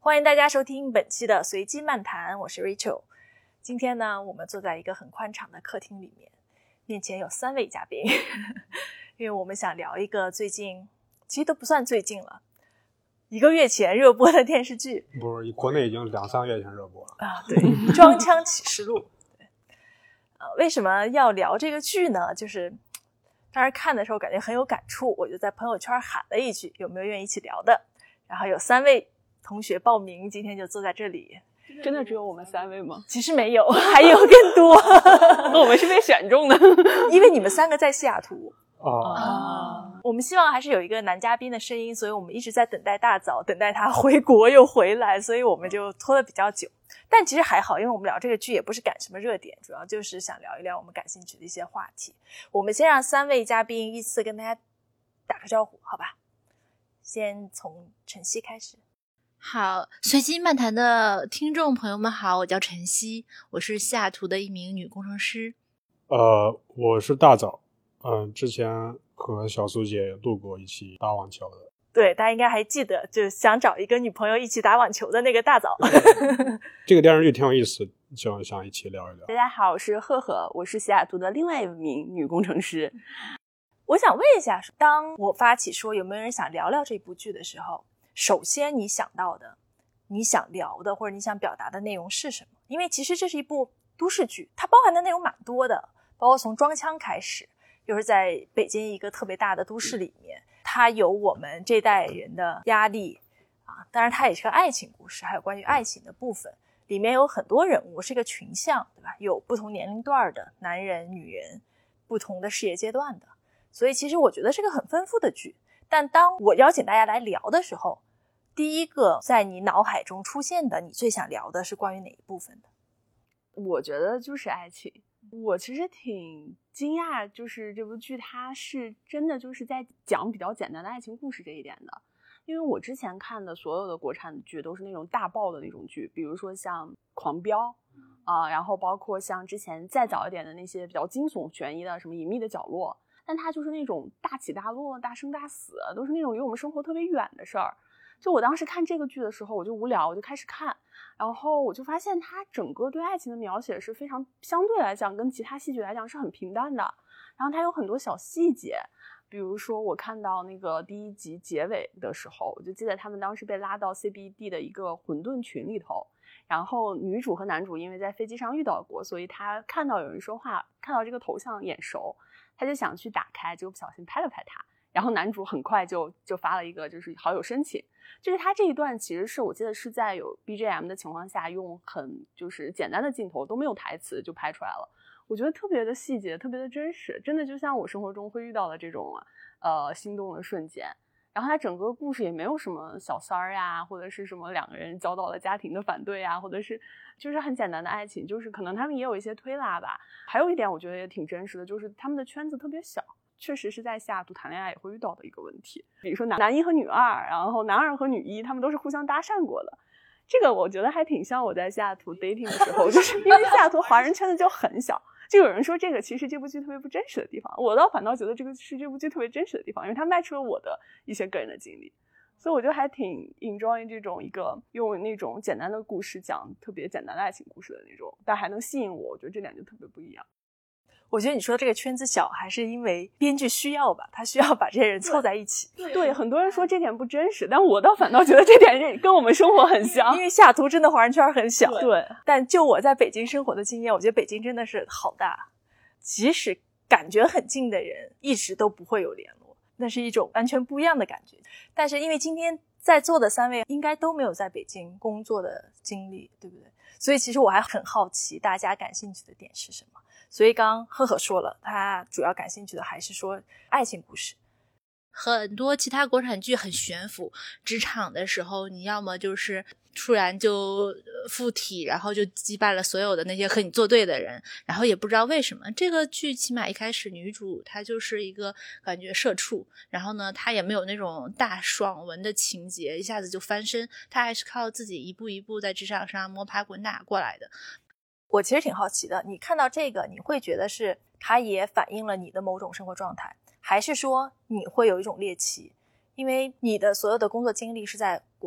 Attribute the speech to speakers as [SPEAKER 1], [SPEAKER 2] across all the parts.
[SPEAKER 1] 欢迎大家收听本期的随机漫谈，我是 Rachel。 今天呢，我们坐在一个很宽敞的客厅里面，面前有3位嘉宾因为我们想聊一个最近其实都不算最近了，1个月前热播的电视剧。
[SPEAKER 2] 不是，国内已经2-3月前热播了
[SPEAKER 1] 啊，对，《装腔启示录》为什么要聊这个剧呢？就是当时看的时候感觉很有感触，我就在朋友圈喊了一句有没有愿意一起聊的，然后有3位同学报名，今天就坐在这里。
[SPEAKER 3] 真的只有我们3位吗？
[SPEAKER 1] 其实没有，还有更多
[SPEAKER 3] 我们是被选中的
[SPEAKER 1] 因为你们3个在西雅图
[SPEAKER 2] 啊。
[SPEAKER 1] 我们希望还是有一个男嘉宾的声音，所以我们一直在等待大早，等待他回国又回来，所以我们就拖得比较久。但其实还好，因为我们聊这个剧也不是赶什么热点，主要就是想聊一聊我们感兴趣的一些话题。我们先让3位嘉宾依次跟大家打个招呼，好吧？先从晨曦开始。
[SPEAKER 4] 好，随机漫谈的听众朋友们好，我叫晨曦，我是西雅图的一名女工程师。
[SPEAKER 2] 我是大早，之前和小苏姐录过一期打网球的。
[SPEAKER 1] 对，大家应该还记得，就想找一个女朋友一起打网球的那个大早
[SPEAKER 2] 这个电视剧挺有意思，就想一起聊一聊。
[SPEAKER 3] 大家好，我是赫赫，我是西雅图的另外一名女工程师。
[SPEAKER 1] 我想问一下，当我发起说有没有人想聊聊这部剧的时候，首先你想到的你想聊的或者你想表达的内容是什么？因为其实这是一部都市剧，它包含的内容蛮多的，包括从装腔开始，就是在北京一个特别大的都市里面，它有我们这代人的压力啊，当然它也是个爱情故事，还有关于爱情的部分，里面有很多人物，是个群像，对吧？有不同年龄段的男人女人，不同的事业阶段的，所以其实我觉得是个很丰富的剧。但当我邀请大家来聊的时候，第一个在你脑海中出现的你最想聊的是关于哪一部分的？
[SPEAKER 3] 我觉得就是爱情。我其实挺惊讶，就是这部剧它是真的就是在讲比较简单的爱情故事这一点的。因为我之前看的所有的国产剧都是那种大爆的那种剧，比如说像狂飙然后包括像之前再早一点的那些比较惊悚悬疑的什么隐秘的角落，但它就是那种大起大落大生大死，都是那种离我们生活特别远的事儿。就我当时看这个剧的时候，我就无聊，我就开始看，然后我就发现它整个对爱情的描写是非常相对来讲跟其他戏剧来讲是很平淡的，然后它有很多小细节，比如说我看到那个第1集结尾的时候，我就记得他们当时被拉到 CBD 的一个混沌群里头，然后女主和男主因为在飞机上遇到过，所以他看到有人说话，看到这个头像眼熟，他就想去打开，结果不小心拍了拍他，然后男主很快就发了一个就是好友申请。就是他这一段其实是我记得是在有 BGM 的情况下，用很就是简单的镜头都没有台词就拍出来了，我觉得特别的细节，特别的真实，真的就像我生活中会遇到的这种心动的瞬间。然后他整个故事也没有什么小三儿呀，或者是什么2个人遭到了家庭的反对呀，或者是就是很简单的爱情，就是可能他们也有一些推拉吧。还有一点我觉得也挺真实的，就是他们的圈子特别小，确实是在西雅图谈恋爱也会遇到的一个问题。比如说男1和女2，然后男2和女1，他们都是互相搭讪过的。这个我觉得还挺像我在西雅图 dating 的时候，就是因为西雅图华人圈子就很小，就有人说这个其实这部剧特别不真实的地方，我倒反倒觉得这个是这部剧特别真实的地方，因为它match了我的一些个人的经历，所以我就还挺 enjoy 这种一个用那种简单的故事讲特别简单的爱情故事的那种，但还能吸引我，我觉得这点就特别不一样。
[SPEAKER 1] 我觉得你说这个圈子小还是因为编剧需要吧，他需要把这些人凑在一起。
[SPEAKER 3] 对，很多人说这点不真实，但我倒反倒觉得这点跟我们生活很像。
[SPEAKER 1] 因为西雅图真的华人圈很小。
[SPEAKER 3] 对，
[SPEAKER 1] 但就我在北京生活的经验，我觉得北京真的是好大，即使感觉很近的人一直都不会有联络，那是一种完全不一样的感觉。但是因为今天在座的3位应该都没有在北京工作的经历，对不对？所以其实我还很好奇大家感兴趣的点是什么。所以刚刚赫赫说了，他主要感兴趣的还是说爱情故事。
[SPEAKER 4] 很多其他国产剧很悬浮，职场的时候你要么就是突然就附体，然后就击败了所有的那些和你作对的人，然后也不知道为什么。这个剧起码一开始女主她就是一个感觉社畜，然后呢她也没有那种大爽文的情节一下子就翻身，她还是靠自己一步一步在职场上摸爬滚打过来的。
[SPEAKER 1] 我其实挺好奇的，你看到这个你会觉得是它也反映了你的某种生活状态，还是说你会有一种猎奇？因为你的所有的工作经历是在国外，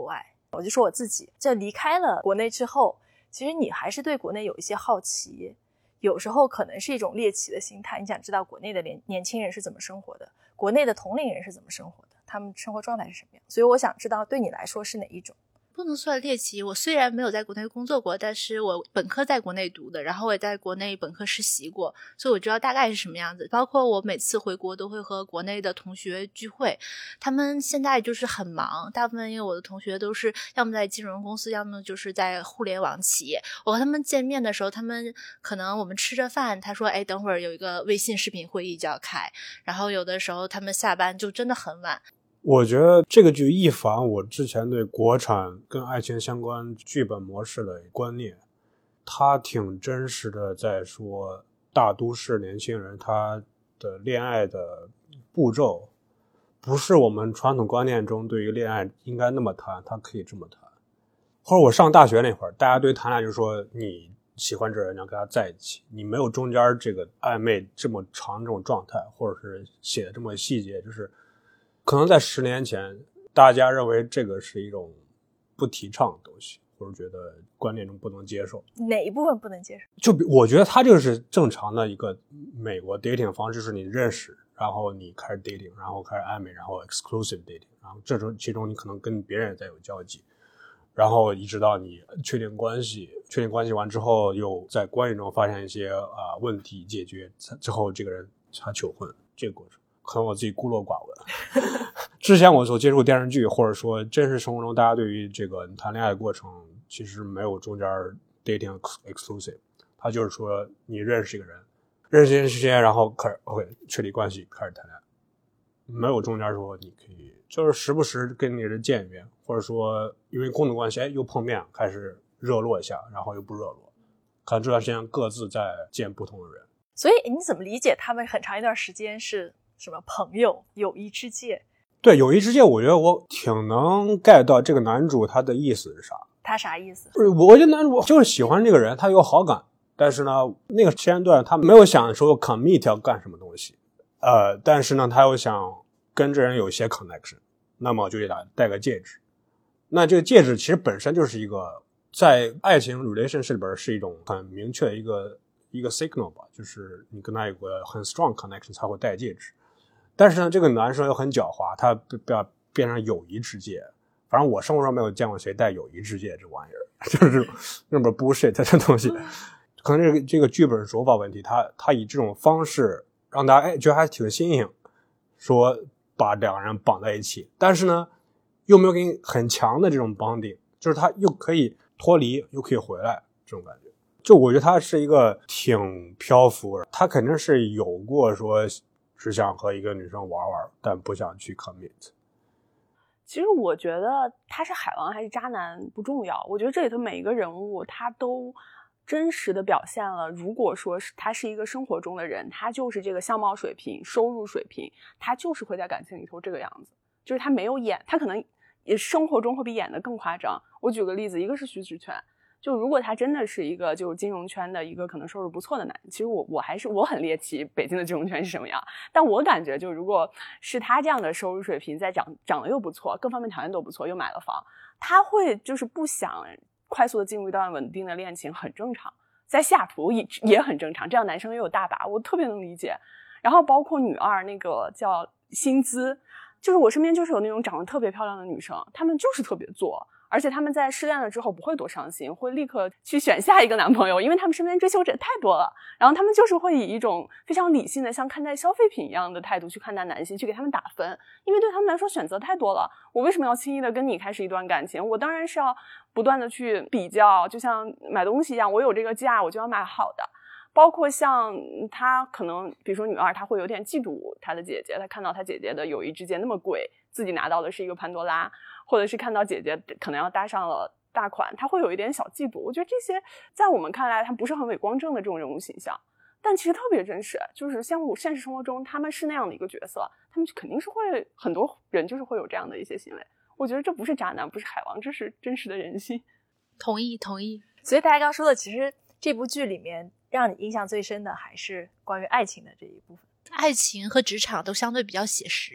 [SPEAKER 1] 我就说我自己，这离开了国内之后，其实你还是对国内有一些好奇，有时候可能是一种猎奇的心态，你想知道国内的年轻人是怎么生活的，国内的同龄人是怎么生活的，他们生活状态是什么样，所以我想知道对你来说是哪一种。
[SPEAKER 4] 不能算猎奇，我虽然没有在国内工作过，但是我本科在国内读的，然后我也在国内本科实习过，所以我知道大概是什么样子。包括我每次回国都会和国内的同学聚会，他们现在就是很忙，大部分因为我的同学都是要么在金融公司，要么就是在互联网企业。我和他们见面的时候，他们可能我们吃着饭，他说等会儿有一个微信视频会议就要开，然后有的时候他们下班就真的很晚。
[SPEAKER 2] 我觉得这个剧一反我之前对国产跟爱情相关剧本模式的观念，它挺真实的在说大都市年轻人他的恋爱的步骤不是我们传统观念中对于恋爱应该那么谈，他可以这么谈。或者我上大学那会儿，大家对谈恋爱就是说你喜欢这人你要跟他在一起，你没有中间这个暧昧这么长这种状态，或者是写的这么细节，就是可能在10年前大家认为这个是一种不提倡的东西，或者觉得观念中不能接受。
[SPEAKER 1] 哪一部分不能接受？
[SPEAKER 2] 就我觉得它这个是正常的一个美国 dating 方式，是你认识然后你开始 dating， 然后开始暧昧，然后 exclusive dating， 然后这种其中你可能跟别人在有交集，然后一直到你确定关系完之后，又在关系中发现一些问题解决之后，这个人他求婚，这个过程可能我自己孤陋寡闻。之前我所接触电视剧或者说真实生活中，大家对于这个谈恋爱的过程其实没有中间 dating exclusive， 他就是说你认识一个人，认识一段时间，然后开始 OK 确立关系，开始谈恋爱，没有中间说你可以就是时不时跟你人见一面，或者说因为工作关系又碰面，开始热络一下，然后又不热络，可能这段时间各自在见不同的人。
[SPEAKER 1] 所以你怎么理解他们很长一段时间是什么朋友友谊之界？
[SPEAKER 2] 对，友谊之界我觉得我挺能 get 到这个男主他的意思是啥。
[SPEAKER 1] 他啥意思？
[SPEAKER 2] 我觉得男主就是喜欢这个人，他有好感，但是呢那个时间段他没有想说 commit 要干什么东西，但是呢他又想跟这人有一些 connection， 那么就给他戴个戒指。那这个戒指其实本身就是一个在爱情 relationship 里边是一种很明确的一个 signal 吧，就是你跟他有个很 strong connection 才会戴戒指。但是呢这个男生又很狡猾，他变成友谊之戒。反正我生活中没有见过谁戴友谊之戒这玩意儿，就是那么 bullshit 这东西。可能这个剧本手法问题，他以这种方式让大家觉得还挺新颖，说把两个人绑在一起，但是呢又没有给你很强的这种绑定，就是他又可以脱离又可以回来这种感觉。就我觉得他是一个挺漂浮，他肯定是有过说只想和一个女生玩玩，但不想去 commit。
[SPEAKER 3] 其实我觉得他是海王还是渣男不重要，我觉得这里头每一个人物他都真实的表现了，如果说是他是一个生活中的人，他就是这个相貌水平收入水平，他就是会在感情里头这个样子，就是他没有演，他可能也生活中会比演的更夸张。我举个例子，一个是徐子泉，就如果他真的是一个就是金融圈的一个可能收入不错的男人，其实我很猎奇北京的金融圈是什么样，但我感觉就如果是他这样的收入水平，再长得又不错，各方面条件都不错，又买了房，他会就是不想快速的进入一段稳定的恋情，很正常，在西雅图也很正常，这样男生也有大把，我特别能理解。然后包括女二那个叫薪资，就是我身边就是有那种长得特别漂亮的女生，她们就是特别作，而且她们在失恋了之后不会多伤心，会立刻去选下一个男朋友，因为她们身边追求者太多了，然后她们就是会以一种非常理性的像看待消费品一样的态度去看待男性，去给他们打分，因为对他们来说选择太多了，我为什么要轻易的跟你开始一段感情，我当然是要不断的去比较，就像买东西一样，我有这个价我就要买好的。包括像他可能比如说女二，他会有点嫉妒他的姐姐，他看到他姐姐的友谊之戒那么贵，自己拿到的是一个潘多拉，或者是看到姐姐可能要搭上了大款，他会有一点小嫉妒。我觉得这些在我们看来他不是很伪光正的这种人物形象，但其实特别真实，就是像我现实生活中他们是那样的一个角色，他们肯定是会很多人就是会有这样的一些行为。我觉得这不是渣男不是海王，这是真实的人性。
[SPEAKER 4] 同意。
[SPEAKER 1] 所以大家刚说的，其实这部剧里面让你印象最深的还是关于爱情的这一部分。
[SPEAKER 4] 爱情和职场都相对比较写实。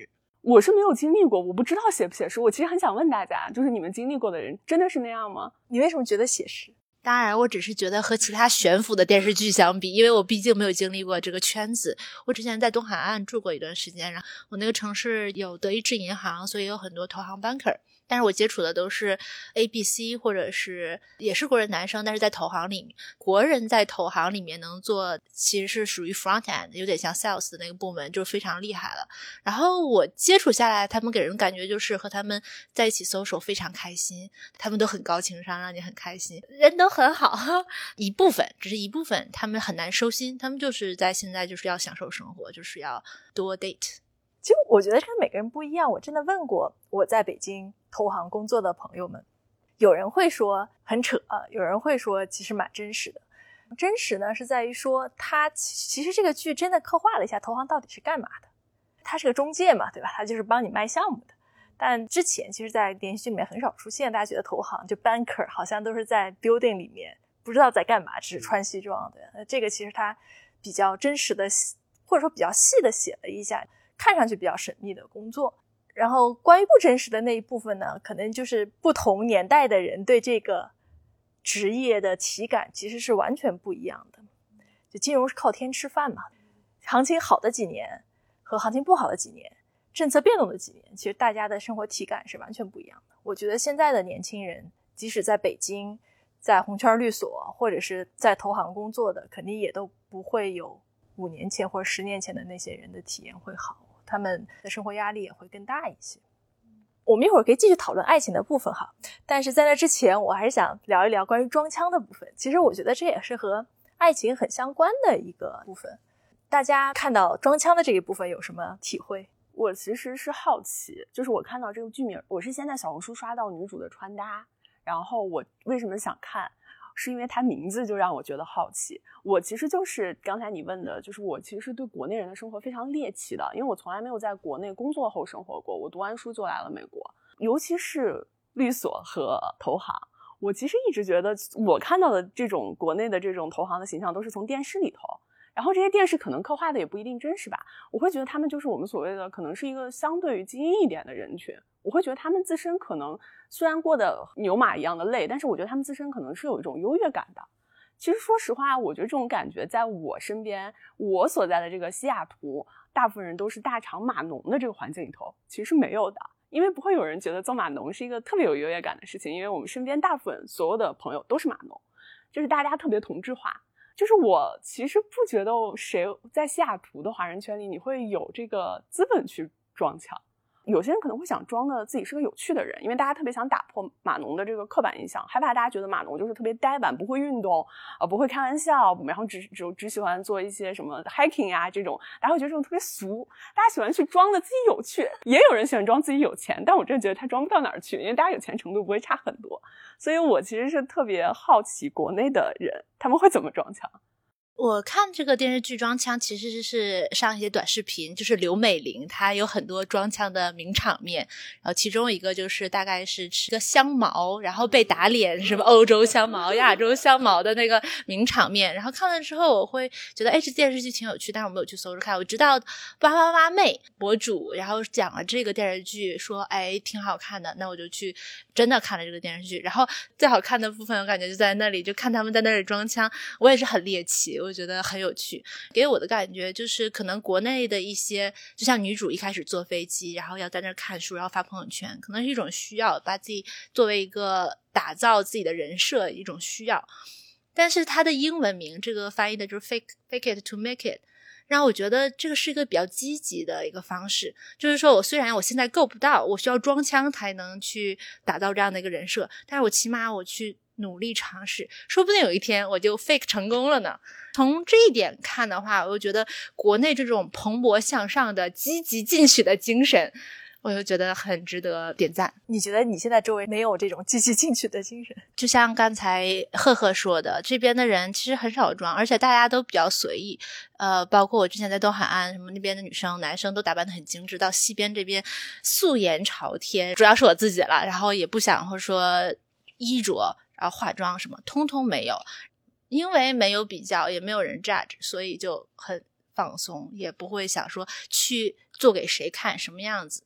[SPEAKER 3] 我是没有经历过，我不知道写不写实。我其实很想问大家，就是你们经历过的人真的是那样吗？
[SPEAKER 1] 你为什么觉得写实？
[SPEAKER 4] 当然我只是觉得和其他悬浮的电视剧相比，因为我毕竟没有经历过这个圈子。我之前在东海岸住过一段时间，然后我那个城市有德意志银行，所以有很多投行 banker， 但是我接触的都是 ABC 或者是也是国人男生，但是在投行里面，国人在投行里面能做其实是属于 front end， 有点像 sales 的那个部门，就非常厉害了。然后我接触下来，他们给人感觉就是和他们在一起 social 非常开心，他们都很高情商，让你很开心，人都很好。一部分只是一部分，他们很难收心，他们就是在现在就是要享受生活，就是要多 date。
[SPEAKER 1] 其实我觉得跟每个人不一样，我真的问过我在北京投行工作的朋友们，有人会说很扯，有人会说其实蛮真实的。真实呢是在于说他其实这个剧真的刻画了一下投行到底是干嘛的。他是个中介嘛，对吧？他就是帮你卖项目的。但之前其实在连续剧里面很少出现，大家觉得投行就 banker 好像都是在 building 里面不知道在干嘛，只是穿西装的。这个其实他比较真实的或者说比较细的写了一下看上去比较神秘的工作。然后关于不真实的那一部分呢，可能就是不同年代的人对这个职业的体感其实是完全不一样的。就金融是靠天吃饭嘛，行情好的几年和行情不好的几年，政策变动的几年，其实大家的生活体感是完全不一样的。我觉得现在的年轻人即使在北京在红圈律所或者是在投行工作的，肯定也都不会有5年前或者10年前的那些人的体验会好，他们的生活压力也会更大一些。我们一会儿可以继续讨论爱情的部分哈，但是在那之前我还是想聊一聊关于装腔的部分。其实我觉得这也是和爱情很相关的一个部分。大家看到装腔的这一部分有什么体会？
[SPEAKER 3] 我其实是好奇，就是我看到这个剧名，我是先在小红书刷到女主的穿搭，然后我为什么想看，是因为它名字就让我觉得好奇。我其实就是刚才你问的，就是我其实是对国内人的生活非常猎奇的，因为我从来没有在国内工作后生活过，我读完书就来了美国，尤其是律所和投行。我其实一直觉得我看到的这种国内的这种投行的形象都是从电视里头，然后这些电视可能刻画的也不一定真实吧，我会觉得他们就是我们所谓的可能是一个相对于精英一点的人群，我会觉得他们自身可能虽然过得牛马一样的累，但是我觉得他们自身可能是有一种优越感的。其实说实话，我觉得这种感觉在我身边，我所在的这个西雅图，大部分人都是大厂码农的这个环境里头，其实是没有的。因为不会有人觉得做码农是一个特别有优越感的事情，因为我们身边大部分所有的朋友都是码农，就是大家特别同质化。就是我其实不觉得谁在西雅图的华人圈里你会有这个资本去装腔。有些人可能会想装的自己是个有趣的人，因为大家特别想打破码农的这个刻板印象，害怕大家觉得码农就是特别呆板，不会运动，不会开玩笑，然后只喜欢做一些什么 hiking 啊这种，大家会觉得这种特别俗，大家喜欢去装的自己有趣，也有人喜欢装自己有钱，但我真的觉得他装不到哪儿去，因为大家有钱程度不会差很多，所以我其实是特别好奇国内的人他们会怎么装腔。
[SPEAKER 4] 我看这个电视剧装腔其实是上一些短视频，就是刘美玲她有很多装腔的名场面，然后其中一个就是大概是吃个香茅然后被打脸，什么欧洲香茅亚洲香茅的那个名场面，然后看了之后我会觉得这电视剧挺有趣，但是我没有去搜着看。我知道888妹博主然后讲了这个电视剧说挺好看的，那我就去真的看了这个电视剧，然后最好看的部分我感觉就在那里，就看他们在那里装腔，我也是很猎奇，我觉得很有趣。给我的感觉就是可能国内的一些就像女主一开始坐飞机然后要在那看书然后发朋友圈，可能是一种需要，把自己作为一个打造自己的人设一种需要。但是它的英文名这个翻译的就是 fake it to make it，让我觉得这个是一个比较积极的一个方式，就是说我虽然我现在够不到，我需要装腔才能去打造这样的一个人设，但是我起码我去努力尝试，说不定有一天我就 fake 成功了呢。从这一点看的话，我就觉得国内这种蓬勃向上的积极进取的精神，我就觉得很值得点赞。
[SPEAKER 1] 你觉得你现在周围没有这种积极进取的精神？
[SPEAKER 4] 就像刚才赫赫说的，这边的人其实很少装，而且大家都比较随意。包括我之前在东海岸，什么那边的女生男生都打扮得很精致，到西边这边素颜朝天，主要是我自己了，然后也不想或者说衣着然后化妆什么通通没有，因为没有比较也没有人 judge， 所以就很放松，也不会想说去做给谁看什么样子。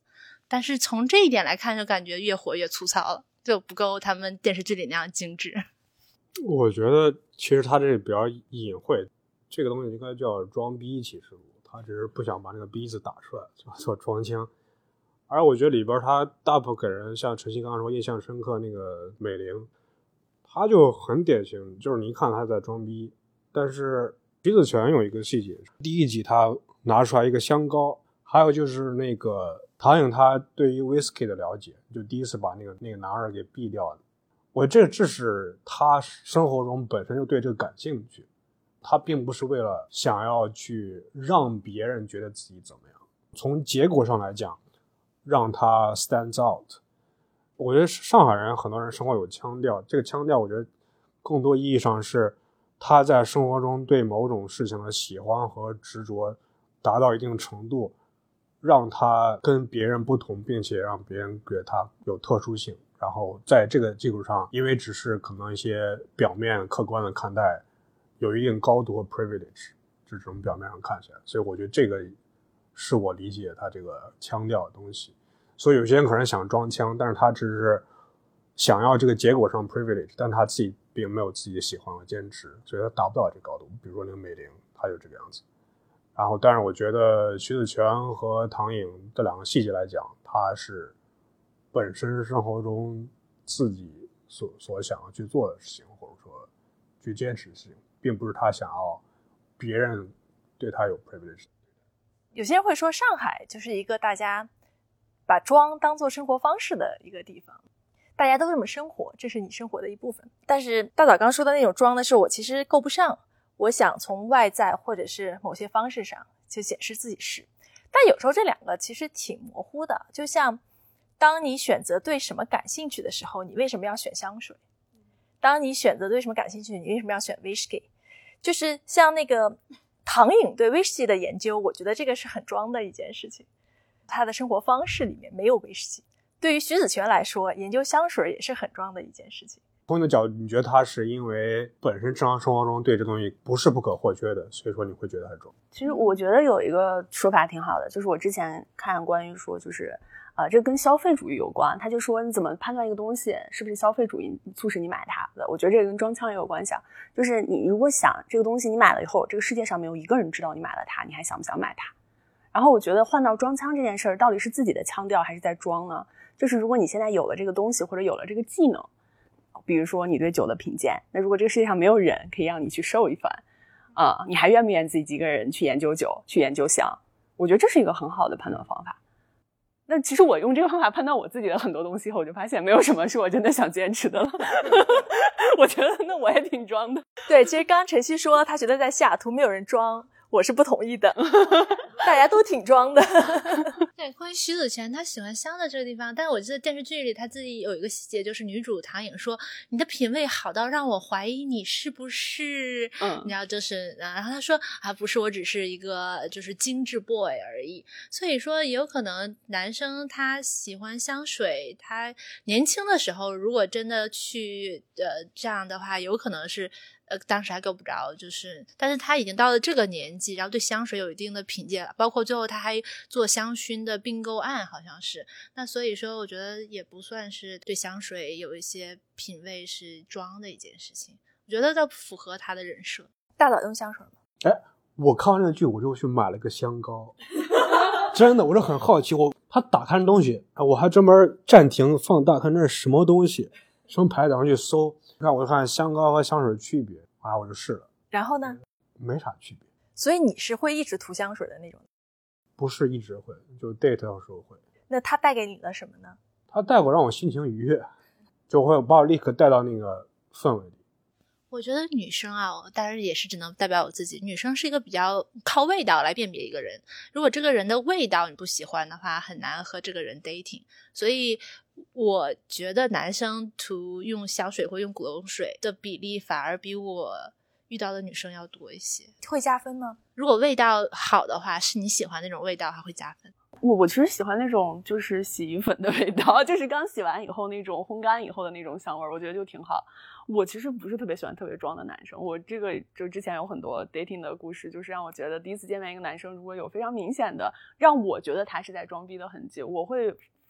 [SPEAKER 4] 但是从这一点来看，就感觉越活越粗糙了，就不够他们电视剧里那样精致。
[SPEAKER 2] 我觉得其实他这比较隐晦，这个东西应该叫装逼启示录，他只是不想把那个逼字打出来，叫做装腔。而我觉得里边他大部分给人像晨曦刚刚说印象深刻那个美玲，他就很典型，就是你一看他在装逼。但是徐子泉有一个细节，第一集他拿出来一个香膏，还有就是那个唐颖他对于 whisky 的了解，就第一次把那个男二给毙掉的。我这是他生活中本身就对这个感兴趣，他并不是为了想要去让别人觉得自己怎么样，从结果上来讲让他 stands out。 我觉得上海人很多人生活有腔调，这个腔调我觉得更多意义上是他在生活中对某种事情的喜欢和执着达到一定程度，让他跟别人不同，并且让别人觉得他有特殊性，然后在这个基础上，因为只是可能一些表面客观的看待，有一定高度和 privilege， 这种表面上看起来，所以我觉得这个是我理解他这个腔调的东西。所以有些人可能想装腔，但是他只是想要这个结果上 privilege， 但他自己并没有自己的喜欢和坚持，所以他达不到这个高度。比如说那个美玲，他就这个样子。然后当然我觉得徐子泉和唐颖这两个细节来讲，他是本身生活中自己所想要去做的事情，或者说去坚持的事情，并不是他想要别人对他有 privilege。
[SPEAKER 1] 有些人会说上海就是一个大家把装当作生活方式的一个地方，大家都这么生活，这是你生活的一部分。但是大早刚说的那种装的是我其实够不上，我想从外在或者是某些方式上就显示自己是。但有时候这两个其实挺模糊的，就像当你选择对什么感兴趣的时候，你为什么要选香水？当你选择对什么感兴趣，你为什么要选 whisky？ 就是像那个唐颖对 whisky 的研究，我觉得这个是很装的一件事情。他的生活方式里面没有 whisky。对于徐子泉来说，研究香水也是很装的一件事情。
[SPEAKER 2] 从你的角度，你觉得他是因为本身日常生活中对这东西不是不可或缺的，所以说你会觉得很装？
[SPEAKER 3] 其实我觉得有一个说法挺好的，就是我之前看关于说就是这跟消费主义有关，他就说你怎么判断一个东西是不是消费主义促使你买它的。我觉得这个跟装腔也有关系，就是你如果想这个东西你买了以后，这个世界上没有一个人知道你买了它，你还想不想买它？然后我觉得换到装腔这件事儿，到底是自己的腔调还是在装呢？就是如果你现在有了这个东西或者有了这个技能，比如说你对酒的品鉴，那如果这个世界上没有人可以让你去受一番你还愿不愿意自己一个人去研究酒去研究香？我觉得这是一个很好的判断方法。那其实我用这个方法判断我自己的很多东西后，我就发现没有什么是我真的想坚持的了我觉得那我也挺装的。
[SPEAKER 1] 对，其实刚刚晨曦说他觉得在西雅图没有人装，我是不同意的大家都挺装的
[SPEAKER 4] 对，关于徐子泉他喜欢香的这个地方，但是我记得电视剧里他自己有一个细节，就是女主唐颖说你的品味好到让我怀疑你是不是你知道，就是然后他说不是，我只是一个就是精致 boy 而已。所以说也有可能男生他喜欢香水，他年轻的时候如果真的去这样的话，有可能是当时还够不着，但是他已经到了这个年纪，然后对香水有一定的品鉴了，包括最后他还做香薰的并购案，好像是。那所以说我觉得也不算是对香水有一些品味是装的一件事情，我觉得倒符合他的人设。
[SPEAKER 1] 大早用香水吗？
[SPEAKER 2] 我看完这个剧我就去买了个香膏真的，我是很好奇，他打开东西我还专门暂停放大看这是什么东西，什么牌子，然后去搜，然后我就看香膏和香水区别，我就试了，
[SPEAKER 1] 然后呢？
[SPEAKER 2] 没啥区别。
[SPEAKER 1] 所以你是会一直涂香水的那种？不
[SPEAKER 2] 是一直会，就 date 的时候会。
[SPEAKER 1] 那它带给你了什么呢？
[SPEAKER 2] 它带过让我心情愉悦，就会把我立刻带到那个氛围里。
[SPEAKER 4] 我觉得女生当然也是只能代表我自己，女生是一个比较靠味道来辨别一个人，如果这个人的味道你不喜欢的话，很难和这个人 dating。 所以我觉得男生涂用香水或用古龙水的比例反而比我遇到的女生要多一些。
[SPEAKER 1] 会加分吗？
[SPEAKER 4] 如果味道好的话，是你喜欢那种味道，还会加分。
[SPEAKER 3] 我其实喜欢那种就是洗衣粉的味道，就是刚洗完以后那种烘干以后的那种香味，我觉得就挺好。我其实不是特别喜欢特别装的男生，我这个就之前有很多 dating 的故事，就是让我觉得第一次见面一个男生如果有非常明显的让我觉得他是在装逼的痕迹，我会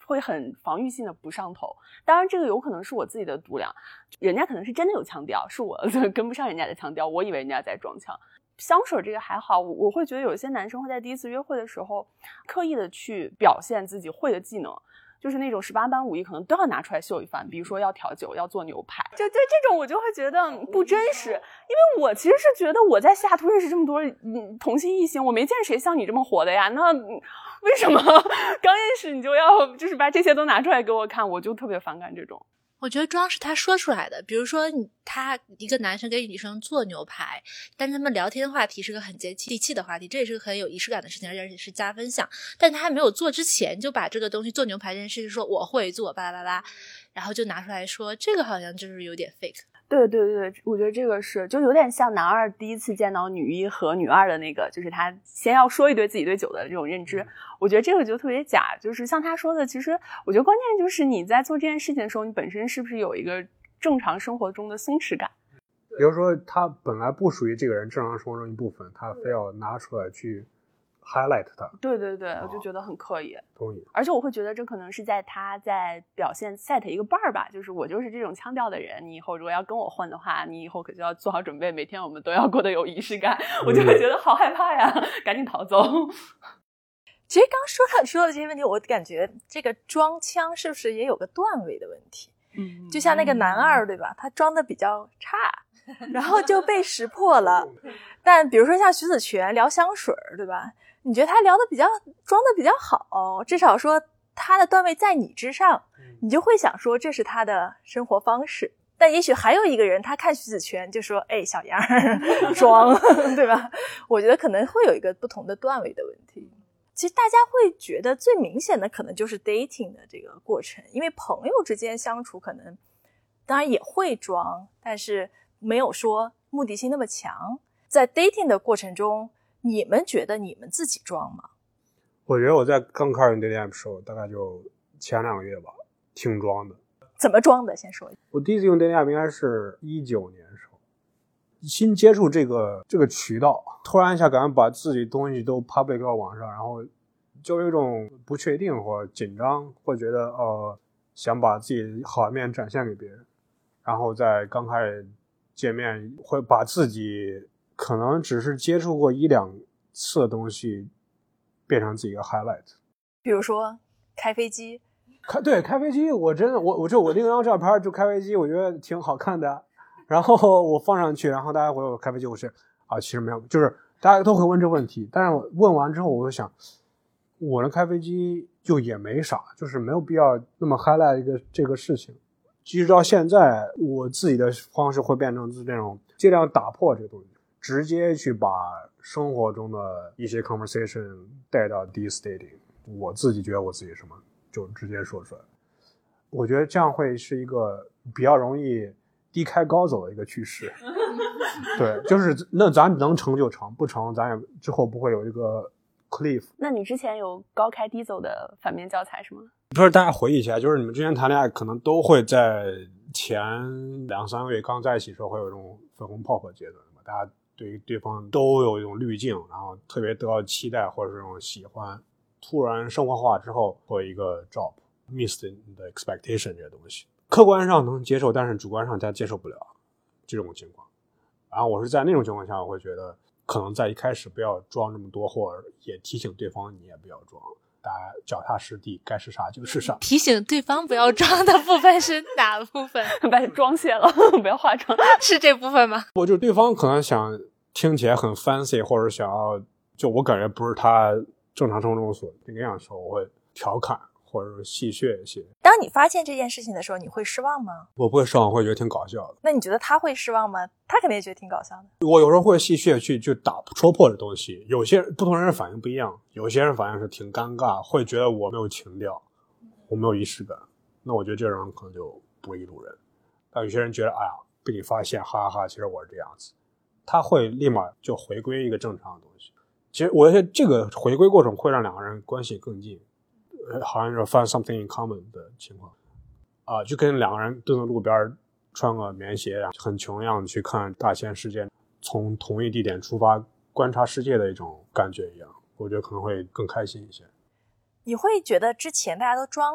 [SPEAKER 3] 会很防御性的不上头。当然这个有可能是我自己的度量，人家可能是真的有腔调，是我跟不上人家的腔调，我以为人家在装腔。香水这个还好，我会觉得有一些男生会在第一次约会的时候刻意的去表现自己会的技能，就是那种18般武艺可能都要拿出来秀一番，比如说要调酒，要做牛排，就对这种我就会觉得不真实。因为我其实是觉得我在西雅图认识这么多同性异性，我没见谁像你这么活的呀，那为什么刚认识你就要就是把这些都拿出来给我看，我就特别反感这种。
[SPEAKER 4] 我觉得装是他说出来的，比如说他一个男生跟女生做牛排，但他们聊天的话题是个很接地气的话题，这也是个很有仪式感的事情，而且是加分项。但他还没有做之前就把这个东西做牛排这件事情说我会做巴拉巴拉，然后就拿出来说，这个好像就是有点 fake。
[SPEAKER 3] 对，我觉得这个是就有点像男二第一次见到女一和女二的那个，就是他先要说一堆自己对酒的这种认知，我觉得这个就特别假。就是像他说的，其实我觉得关键就是你在做这件事情的时候，你本身是不是有一个正常生活中的松弛感。
[SPEAKER 2] 比如说他本来不属于这个人正常生活中一部分，他非要拿出来去highlight 它。
[SPEAKER 3] 对，我就觉得很刻意。
[SPEAKER 2] 同意。
[SPEAKER 3] 而且我会觉得这可能是他在表现 set 一个伴儿吧，就是我就是这种腔调的人，你以后如果要跟我混的话，你以后可就要做好准备，每天我们都要过得有仪式感。我就会觉得好害怕呀，赶紧逃走。
[SPEAKER 1] 其实刚说到这些问题，我感觉这个装腔是不是也有个段位的问题？就像那个男二对吧，他装的比较差，然后就被识破了。但比如说像徐子泉聊香水对吧，你觉得他装的比较好，至少说他的段位在你之上，你就会想说这是他的生活方式。但也许还有一个人，他看徐子泉就说小杨装对吧，我觉得可能会有一个不同的段位的问题。其实大家会觉得最明显的可能就是 dating 的这个过程，因为朋友之间相处可能当然也会装，但是没有说目的性那么强。在 dating 的过程中，你们觉得你们自己装吗？
[SPEAKER 2] 我觉得我在刚开始用 dating app 的时候，大概就前2个月吧，挺装的。
[SPEAKER 1] 怎么装的？先说一下。
[SPEAKER 2] 我第一次用 dating app 应该是19年的时候，新接触这个渠道，突然一下感觉把自己东西都 public 到网上，然后就有一种不确定或紧张，会觉得想把自己好一面展现给别人，然后在刚开始见面会把自己可能只是接触过1-2次的东西变成自己的 highlight。
[SPEAKER 1] 比如说开飞机。
[SPEAKER 2] 对，开飞机我真的我那张照片就开飞机我觉得挺好看的，然后我放上去，然后大家回我开飞机，我是其实没有，就是大家都会问这问题，但是我问完之后我就想，我的开飞机就也没啥，就是没有必要那么 highlight 这个事情。即使到现在我自己的方式会变成这种尽量打破这个东西，直接去把生活中的一些 conversation 带到 this dating， 我自己觉得我自己什么就直接说出来。我觉得这样会是一个比较容易低开高走的一个趋势。对，就是那咱能成就成，不成咱也之后不会有一个 cliff。
[SPEAKER 3] 那你之前有高开低走的反面教材是吗？
[SPEAKER 2] 不是，大家回忆起来，就是你们之前谈恋爱可能都会在前2-3个月刚在一起的时候会有这种粉红泡泡阶段，大家对于对方都有一种滤镜，然后特别得到期待或者是这种喜欢，突然生活化之后会有一个 drop miss the expectation 这些东西，客观上能接受，但是主观上他接受不了这种情况。然后我是在那种情况下，我会觉得可能在一开始不要装这么多，或者也提醒对方你也不要装，大家脚踏实地，该是啥就是啥。
[SPEAKER 4] 提醒对方不要装的部分是哪部分？
[SPEAKER 3] 把妆卸了，不要化妆，
[SPEAKER 4] 是这部分吗？
[SPEAKER 2] 我就对方可能想听起来很 fancy， 或者想要就我感觉不是他正常生活中所那个样的时候，我会调侃或者是戏谑一些。
[SPEAKER 1] 当你发现这件事情的时候，你会失望吗？
[SPEAKER 2] 我不会失望，会觉得挺搞笑的。
[SPEAKER 1] 那你觉得他会失望吗？他肯定也觉得挺搞笑的。
[SPEAKER 2] 我有时候会戏谑去戳破这东西，有些不同人反应不一样，有些人反应是挺尴尬，会觉得我没有情调，我没有仪式感，那我觉得这种人可能就不是一路人。但有些人觉得被你发现，哈哈哈，其实我是这样子，他会立马就回归一个正常的东西。其实我觉得这个回归过程会让两个人关系更近，好像是 find something in common 的情况就跟两个人蹲在路边穿个棉鞋，很穷样子去看大千世界，从同一地点出发观察世界的一种感觉一样，我觉得可能会更开心一些。
[SPEAKER 1] 你会觉得之前大家都装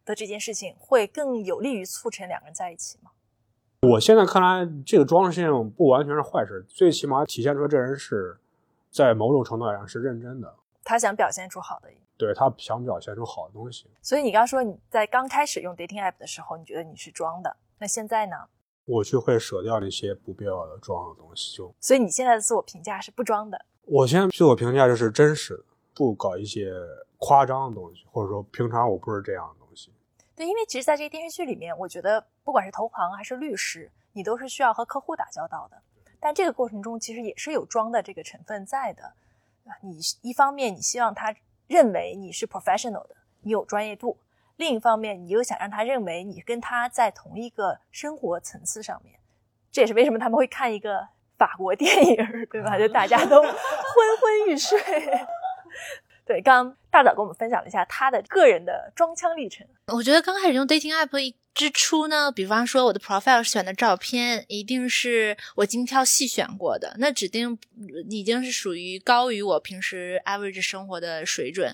[SPEAKER 1] 的这件事情会更有利于促成两个人在一起吗？
[SPEAKER 2] 我现在看来这个装的事情不完全是坏事，最起码体现出这人是在某种程度上是认真的，
[SPEAKER 1] 他想表现出好的，
[SPEAKER 2] 对，他想表现出好的东西。
[SPEAKER 1] 所以你刚刚说你在刚开始用 dating app 的时候你觉得你是装的，那现在呢？
[SPEAKER 2] 我就会舍掉那些不必要的装的东西，
[SPEAKER 1] 所以你现在的自我评价是不装的。
[SPEAKER 2] 我现在自我评价就是真实的，不搞一些夸张的东西，或者说平常我不是这样的东西。
[SPEAKER 1] 对，因为其实在这个电视剧里面，我觉得不管是投行还是律师，你都是需要和客户打交道的，但这个过程中其实也是有装的这个成分在的。你一方面你希望他认为你是 professional 的，你有专业度，另一方面你又想让他认为你跟他在同一个生活层次上面。这也是为什么他们会看一个法国电影，对吧？就大家都昏昏欲睡。对，刚刚大早跟我们分享了一下他的个人的装腔历程。
[SPEAKER 4] 我觉得刚开始用 dating app 之初呢，比方说我的 profile 选的照片一定是我精挑细选过的，那指定已经是属于高于我平时 average 生活的水准。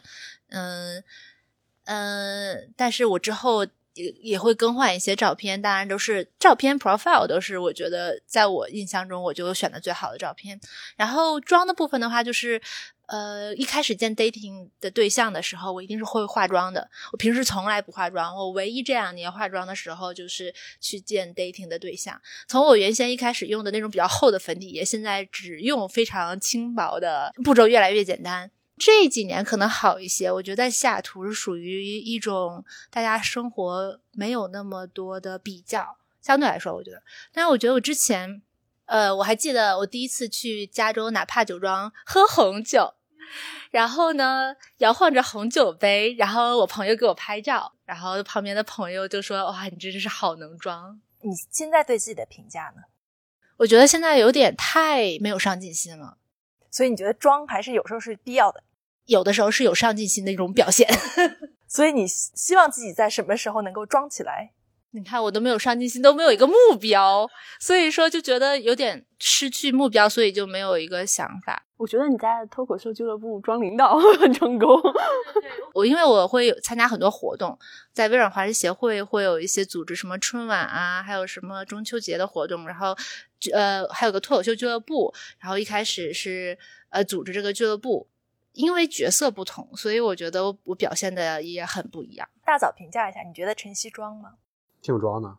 [SPEAKER 4] 但是我之后也会更换一些照片，当然都是照片 profile 都是我觉得在我印象中我就选的最好的照片。然后妆的部分的话，就是一开始见 dating 的对象的时候，我一定是会化妆的。我平时从来不化妆，我唯一这2年化妆的时候就是去见 dating 的对象。从我原先一开始用的那种比较厚的粉底液，现在只用非常轻薄的，步骤越来越简单。这几年可能好一些，我觉得在西雅图是属于一种大家生活没有那么多的比较，相对来说我觉得。但是我觉得我之前我还记得我第一次去加州纳帕酒庄喝红酒，然后呢摇晃着红酒杯，然后我朋友给我拍照，然后旁边的朋友就说哇你真是好能装。
[SPEAKER 1] 你现在对自己的评价呢？
[SPEAKER 4] 我觉得现在有点太没有上进心了。
[SPEAKER 1] 所以你觉得装还是有时候是必要的？
[SPEAKER 4] 有的时候是有上进心的一种表现。
[SPEAKER 1] 所以你希望自己在什么时候能够装起来？
[SPEAKER 4] 你看我都没有上进心，都没有一个目标，所以说就觉得有点失去目标，所以就没有一个想法。
[SPEAKER 3] 我觉得你在脱口秀俱乐部装领导很成功。
[SPEAKER 4] 因为我会参加很多活动，在微软华人协会会有一些组织什么春晚啊，还有什么中秋节的活动，然后还有个脱口秀俱乐部，然后一开始是组织这个俱乐部，因为角色不同，所以我觉得我表现的也很不一样。
[SPEAKER 1] 大早评价一下，你觉得晨曦装吗？
[SPEAKER 2] 挺装的。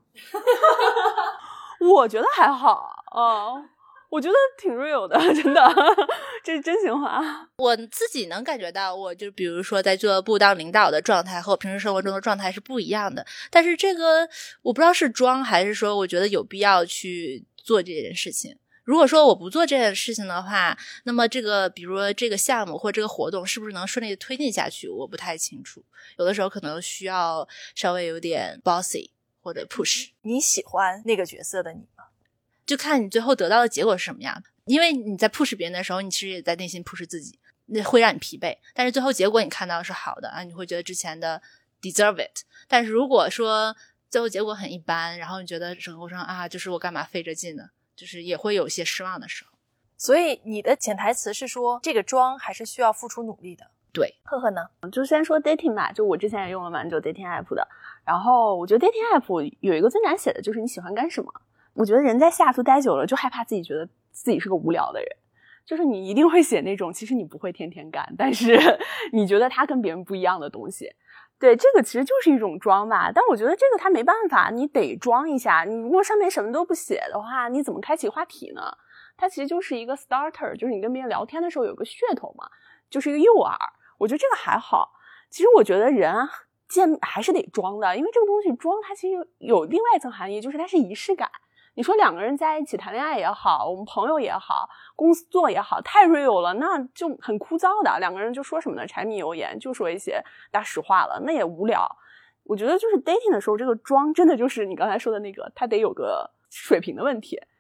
[SPEAKER 3] 我觉得还好我觉得挺 real 的，真的，这是真心话。
[SPEAKER 4] 我自己能感觉到，我就比如说在俱乐部当领导的状态和我平时生活中的状态是不一样的。但是这个我不知道是装还是说我觉得有必要去做这件事情。如果说我不做这件事情的话，那么这个比如说这个项目或这个活动是不是能顺利的推进下去，我不太清楚。有的时候可能需要稍微有点 bossy 或者 push。
[SPEAKER 1] 你喜欢那个角色的你吗？
[SPEAKER 4] 就看你最后得到的结果是什么样的。因为你在 push 别人的时候，你其实也在内心 push 自己，那会让你疲惫。但是最后结果你看到是好的啊，你会觉得之前的 deserve it。但是如果说最后结果很一般，然后你觉得整个过程啊，就是我干嘛费这劲呢？就是也会有些失望的时候。
[SPEAKER 1] 所以你的潜台词是说，这个装还是需要付出努力的。
[SPEAKER 4] 对，
[SPEAKER 1] 赫赫呢？
[SPEAKER 3] 就先说 dating 吧，就我之前也用了蛮久 dating app 的。然后我觉得 dating app 有一个最难写的就是你喜欢干什么。我觉得人在西雅图待久了，就害怕自己觉得自己是个无聊的人。就是你一定会写那种其实你不会天天干，但是你觉得他跟别人不一样的东西。对，这个其实就是一种装吧，但我觉得这个他没办法，你得装一下。你如果上面什么都不写的话，你怎么开启话题呢？它其实就是一个 starter， 就是你跟别人聊天的时候有个噱头嘛，就是一个诱饵。我觉得这个还好。其实我觉得人啊，还是得装的，因为这个东西装它其实有另外一层含义，就是它是仪式感。你说两个人在一起谈恋爱也好，我们朋友也好，工作也好，太 real 了，那就很枯燥的。两个人就说什么呢？柴米油盐，就说一些大实话了，那也无聊。我觉得就是 dating 的时候，这个装真的就是你刚才说的那个，它得有个水平的问题。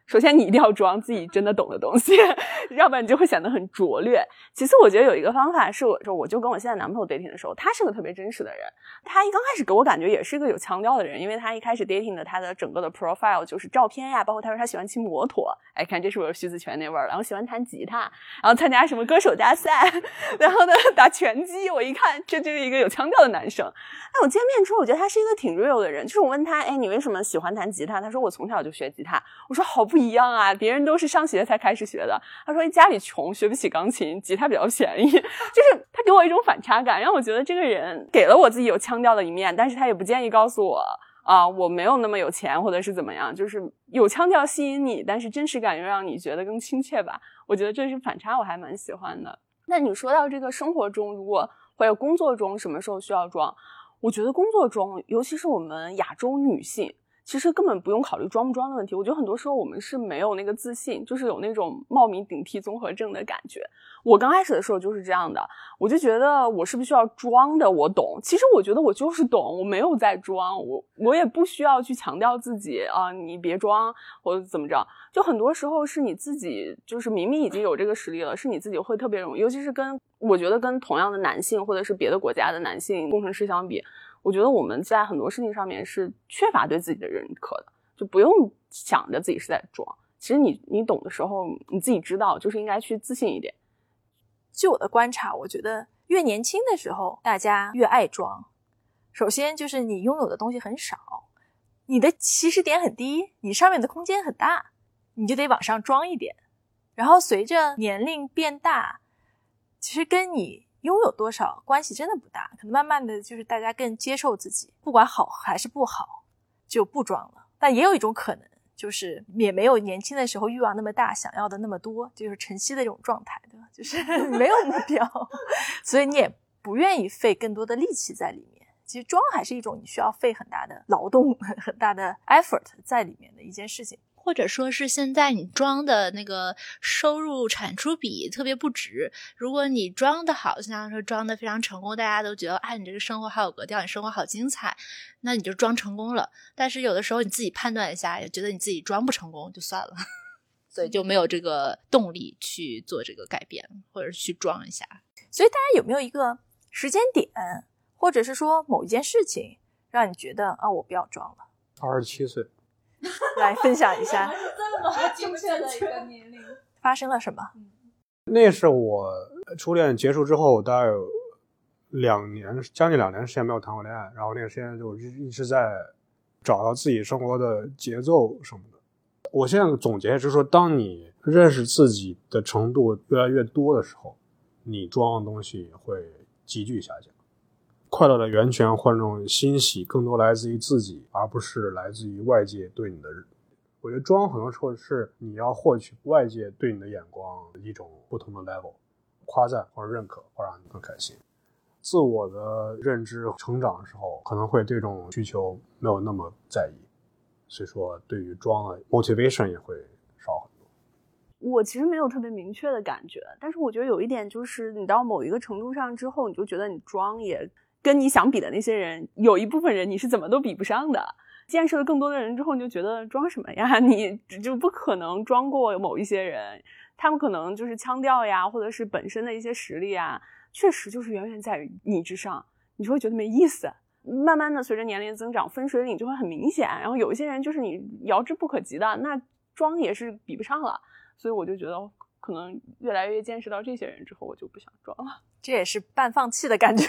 [SPEAKER 3] 首先你一定要装自己真的懂的东西，要不然你就会显得很拙劣。其次我觉得有一个方法是我就跟我现在男朋友 dating 的时候，他是个特别真实的人，他一刚开始给我感觉也是个有腔调的人，因为他一开始 dating 的他的整个的 profile 就是照片呀，包括他说他喜欢骑摩托，哎，看这是我徐子泉那味儿，然后喜欢弹吉他，然后参加什么歌手大赛，然后呢打拳击，我一看这就是一个有腔调的男生。但我见面之后我觉得他是一个挺 real 的人，就是我问他，哎，你为什么喜欢弹吉他？他说我从小就学吉他。我说好不一样啊，别人都是上学才开始学的。他说家里穷，学不起钢琴，吉他比较便宜。就是他给我一种反差感，让我觉得这个人给了我自己有腔调的一面，但是他也不建议告诉我我没有那么有钱或者是怎么样，就是有腔调吸引你，但是真实感又让你觉得更亲切吧。我觉得这是反差，我还蛮喜欢的。那你说到这个生活中，如果或者工作中什么时候需要装，我觉得工作中尤其是我们亚洲女性其实根本不用考虑装不装的问题，我觉得很多时候我们是没有那个自信，就是有那种冒名顶替综合症的感觉。我刚开始的时候就是这样的，我就觉得我是不是需要装的我懂，其实我觉得我就是懂，我没有在装，我也不需要去强调自己你别装或者怎么着，就很多时候是你自己就是明明已经有这个实力了，是你自己会特别容易，尤其是我觉得跟同样的男性或者是别的国家的男性工程师相比，我觉得我们在很多事情上面是缺乏对自己的认可的，就不用想着自己是在装，其实你懂的时候你自己知道，就是应该去自信一点。
[SPEAKER 1] 据我的观察，我觉得越年轻的时候大家越爱装。首先就是你拥有的东西很少，你的起始点很低，你上面的空间很大，你就得往上装一点。然后随着年龄变大，其实跟你拥有多少关系真的不大，可能慢慢的就是大家更接受自己，不管好还是不好就不装了。但也有一种可能就是也没有年轻的时候欲望那么大，想要的那么多，就是晨曦的这种状态，对吧？就是没有目标，所以你也不愿意费更多的力气在里面。其实装还是一种你需要费很大的劳动很大的 effort 在里面的一件事情，
[SPEAKER 4] 或者说是现在你装的那个收入产出比特别不值，如果你装的好，像说装的非常成功，大家都觉得你这个生活好有格调，你生活好精彩，那你就装成功了。但是有的时候你自己判断一下，也觉得你自己装不成功就算了，所以就没有这个动力去做这个改变，或者是去装一下。
[SPEAKER 1] 所以大家有没有一个时间点，或者是说某一件事情让你觉得我不要装了
[SPEAKER 2] ？27岁。
[SPEAKER 1] 来分享一下
[SPEAKER 4] 这么精确的一个年龄
[SPEAKER 1] 发生了什么。
[SPEAKER 2] 那是我初恋结束之后大概有将近2年时间没有谈过恋爱，然后那个时间就一直在找到自己生活的节奏什么的。我现在总结就是说，当你认识自己的程度越来越多的时候，你装的东西会急剧下降。快乐的源泉或者那种欣喜更多来自于自己，而不是来自于外界对你的。我觉得装很多时候是你要获取外界对你的眼光一种不同的 level， 夸赞或者认可会让你更开心。自我的认知成长的时候可能会对这种需求没有那么在意，所以说对于装的 motivation 也会少很多。
[SPEAKER 3] 我其实没有特别明确的感觉，但是我觉得有一点就是你到某一个程度上之后，你就觉得你装也跟你想比的那些人，有一部分人你是怎么都比不上的。见识了更多的人之后，你就觉得装什么呀，你就不可能装过某一些人，他们可能就是腔调呀，或者是本身的一些实力啊，确实就是远远在于你之上，你就会觉得没意思。慢慢的随着年龄增长，分水岭就会很明显，然后有一些人就是你遥之不可及的，那装也是比不上了。所以我就觉得可能越来越见识到这些人之后，我就不想装了。
[SPEAKER 1] 这也是半放弃的感觉。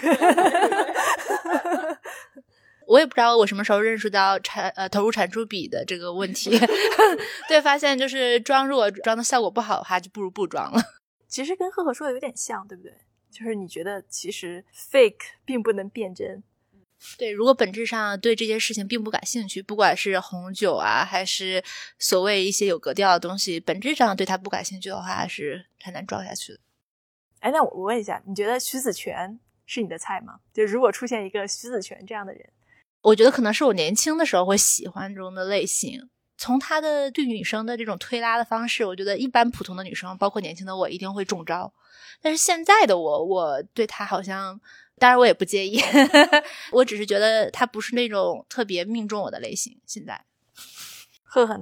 [SPEAKER 4] 我也不知道我什么时候认识到投入产出比的这个问题。对，发现就是装，如果装的效果不好的话，就不如不装了。
[SPEAKER 1] 其实跟赫赫说的有点像，对不对？就是你觉得其实 fake 并不能变真。
[SPEAKER 4] 对，如果本质上对这些事情并不感兴趣，不管是红酒啊，还是所谓一些有格调的东西，本质上对它不感兴趣的话，是很难装下去的。
[SPEAKER 1] 哎，那我问一下，你觉得徐子泉是你的菜吗？就如果出现一个徐子泉这样的人，
[SPEAKER 4] 我觉得可能是我年轻的时候会喜欢这种的类型。从他的对女生的这种推拉的方式，我觉得一般普通的女生，包括年轻的我，一定会中招。但是现在的我对他好像，当然我也不介意，我只是觉得他不是那种特别命中我的类型。现在，
[SPEAKER 1] 赫赫呢？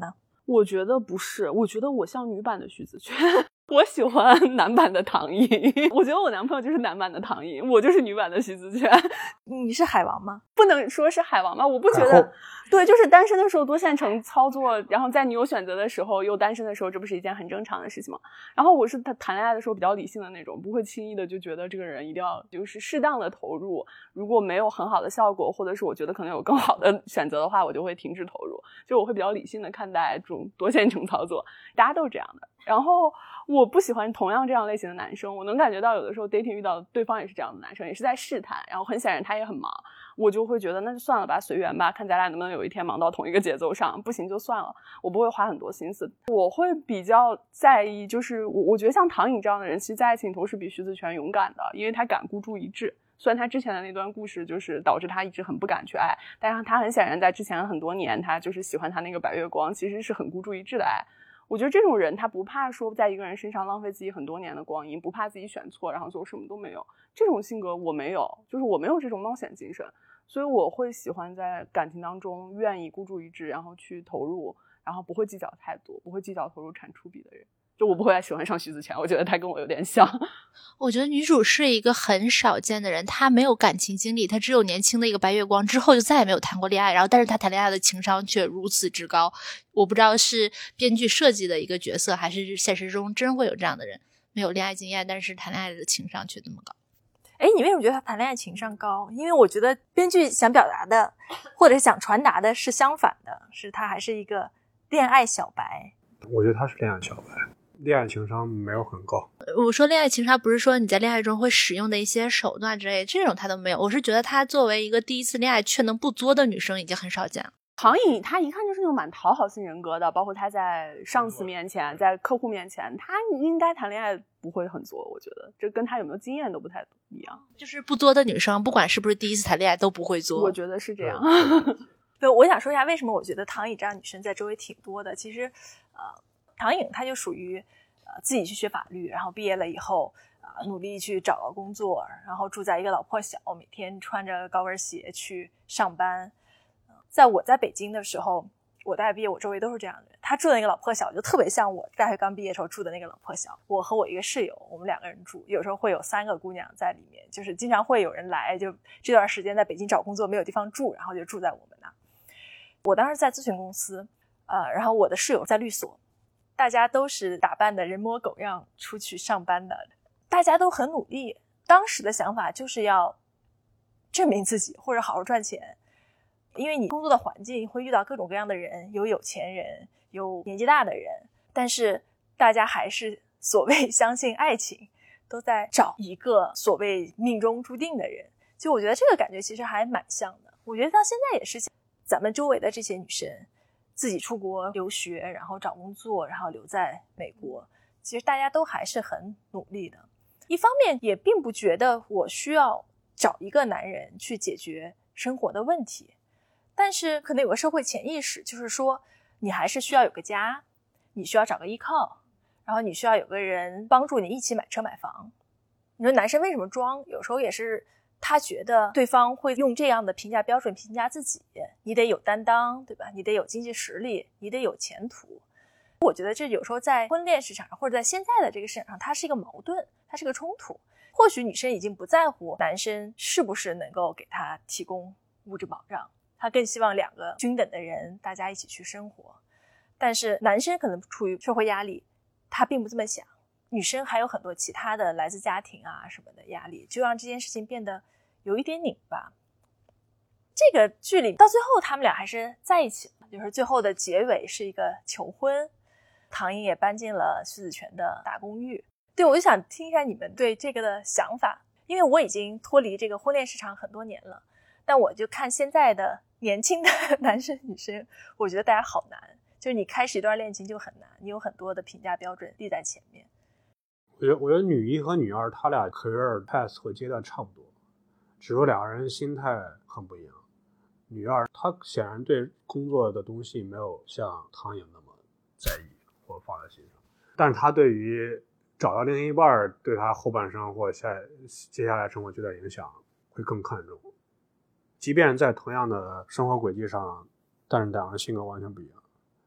[SPEAKER 3] 我觉得不是，我觉得我像女版的徐子轩。我喜欢男版的唐颖，我觉得我男朋友就是男版的唐颖，我就是女版的徐子轩。
[SPEAKER 1] 你是海王吗？
[SPEAKER 3] 不能说是海王吧，我不觉得。对，就是单身的时候多线程操作，然后在你有选择的时候又单身的时候，这不是一件很正常的事情吗？然后我是谈恋爱的时候比较理性的那种，不会轻易的就觉得这个人一定要就是适当的投入，如果没有很好的效果，或者是我觉得可能有更好的选择的话，我就会停止投入，就我会比较理性的看待这种多线程操作，大家都是这样的。然后我不喜欢同样这样类型的男生，我能感觉到有的时候 dating 遇到对方也是这样的男生，也是在试探，然后很显然他也很忙，我就会觉得那就算了吧，随缘吧，看咱俩能不能有一天忙到同一个节奏上，不行就算了，我不会花很多心思。我会比较在意，就是我觉得像唐颖这样的人，其实在爱情同时比徐子泉勇敢的，因为他敢孤注一掷。虽然他之前的那段故事就是导致他一直很不敢去爱，但是他很显然在之前很多年，他就是喜欢他那个白月光，其实是很孤注一掷的爱。我觉得这种人他不怕说在一个人身上浪费自己很多年的光阴，不怕自己选错然后最后什么都没有，这种性格我没有，就是我没有这种冒险精神，所以我会喜欢在感情当中愿意孤注一掷，然后去投入，然后不会计较太多，不会计较投入产出比的人。就我不会来喜欢上徐子泉，我觉得他跟我有点像。
[SPEAKER 4] 我觉得女主是一个很少见的人，她没有感情经历，她只有年轻的一个白月光，之后就再也没有谈过恋爱，然后但是她谈恋爱的情商却如此之高。我不知道是编剧设计的一个角色，还是现实中真会有这样的人，没有恋爱经验，但是谈恋爱的情商却这么高。
[SPEAKER 1] 哎，你为什么觉得他谈恋爱情商高？因为我觉得编剧想表达的或者是想传达的是相反的，是他还是一个恋爱小白。
[SPEAKER 2] 我觉得他是恋爱小白，恋爱情商没有很高。
[SPEAKER 4] 我说恋爱情商不是说你在恋爱中会使用的一些手段之类，这种他都没有。我是觉得他作为一个第一次恋爱却能不作的女生已经很少见了。
[SPEAKER 3] 唐颖她一看就是那种蛮讨好型人格的，包括她在上司面前在客户面前，她应该谈恋爱不会很作，我觉得这跟她有没有经验都不太一样。
[SPEAKER 4] 就是不作的女生不管是不是第一次谈恋爱都不会作，
[SPEAKER 3] 我觉得是这样。
[SPEAKER 1] 对，我想说一下为什么我觉得唐颖这样女生在周围挺多的。其实唐颖她就属于自己去学法律，然后毕业了以后努力去找个工作，然后住在一个老破小，每天穿着高跟鞋去上班。在我在北京的时候，我大学毕业，我周围都是这样的人。他住的那个老破小就特别像我大学刚毕业的时候住的那个老破小。我和我一个室友，我们2个人住，有时候会有3个姑娘在里面，就是经常会有人来，就这段时间在北京找工作没有地方住，然后就住在我们那。我当时在咨询公司，然后我的室友在律所，大家都是打扮的人模狗样出去上班的，大家都很努力。当时的想法就是要证明自己或者好好赚钱。因为你工作的环境会遇到各种各样的人，有钱人，有年纪大的人，但是大家还是所谓相信爱情，都在找一个所谓命中注定的人。就我觉得这个感觉其实还蛮像的。我觉得到现在也是咱们周围的这些女生自己出国留学，然后找工作，然后留在美国，其实大家都还是很努力的。一方面也并不觉得我需要找一个男人去解决生活的问题，但是可能有个社会潜意识，就是说你还是需要有个家，你需要找个依靠，然后你需要有个人帮助你一起买车买房。你说男生为什么装？有时候也是他觉得对方会用这样的评价标准评价自己，你得有担当，对吧？你得有经济实力，你得有前途。我觉得这有时候在婚恋市场上，或者在现在的这个市场上，它是一个矛盾，它是个冲突。或许女生已经不在乎男生是不是能够给她提供物质保障，他更希望2个均等的人大家一起去生活。但是男生可能处于社会压力，他并不这么想。女生还有很多其他的来自家庭啊什么的压力，就让这件事情变得有一点拧巴。这个剧里到最后他们俩还是在一起了，就是最后的结尾是一个求婚，唐颖也搬进了徐子泉的大公寓。对，我就想听一下你们对这个的想法，因为我已经脱离这个婚恋市场很多年了，但我就看现在的年轻的男生女生，我觉得大家好难，就是你开始一段恋情就很难，你有很多的评价标准立在前面。
[SPEAKER 2] 我觉得女1和女2他俩 career path 和阶段差不多，只说2个人心态很不一样。女2她显然对工作的东西没有像唐颖那么在意或放在心上，但是她对于找到另一半对她后半生或接下来生活阶段影响会更看重。即便在同样的生活轨迹上，但是2人性格完全不一样。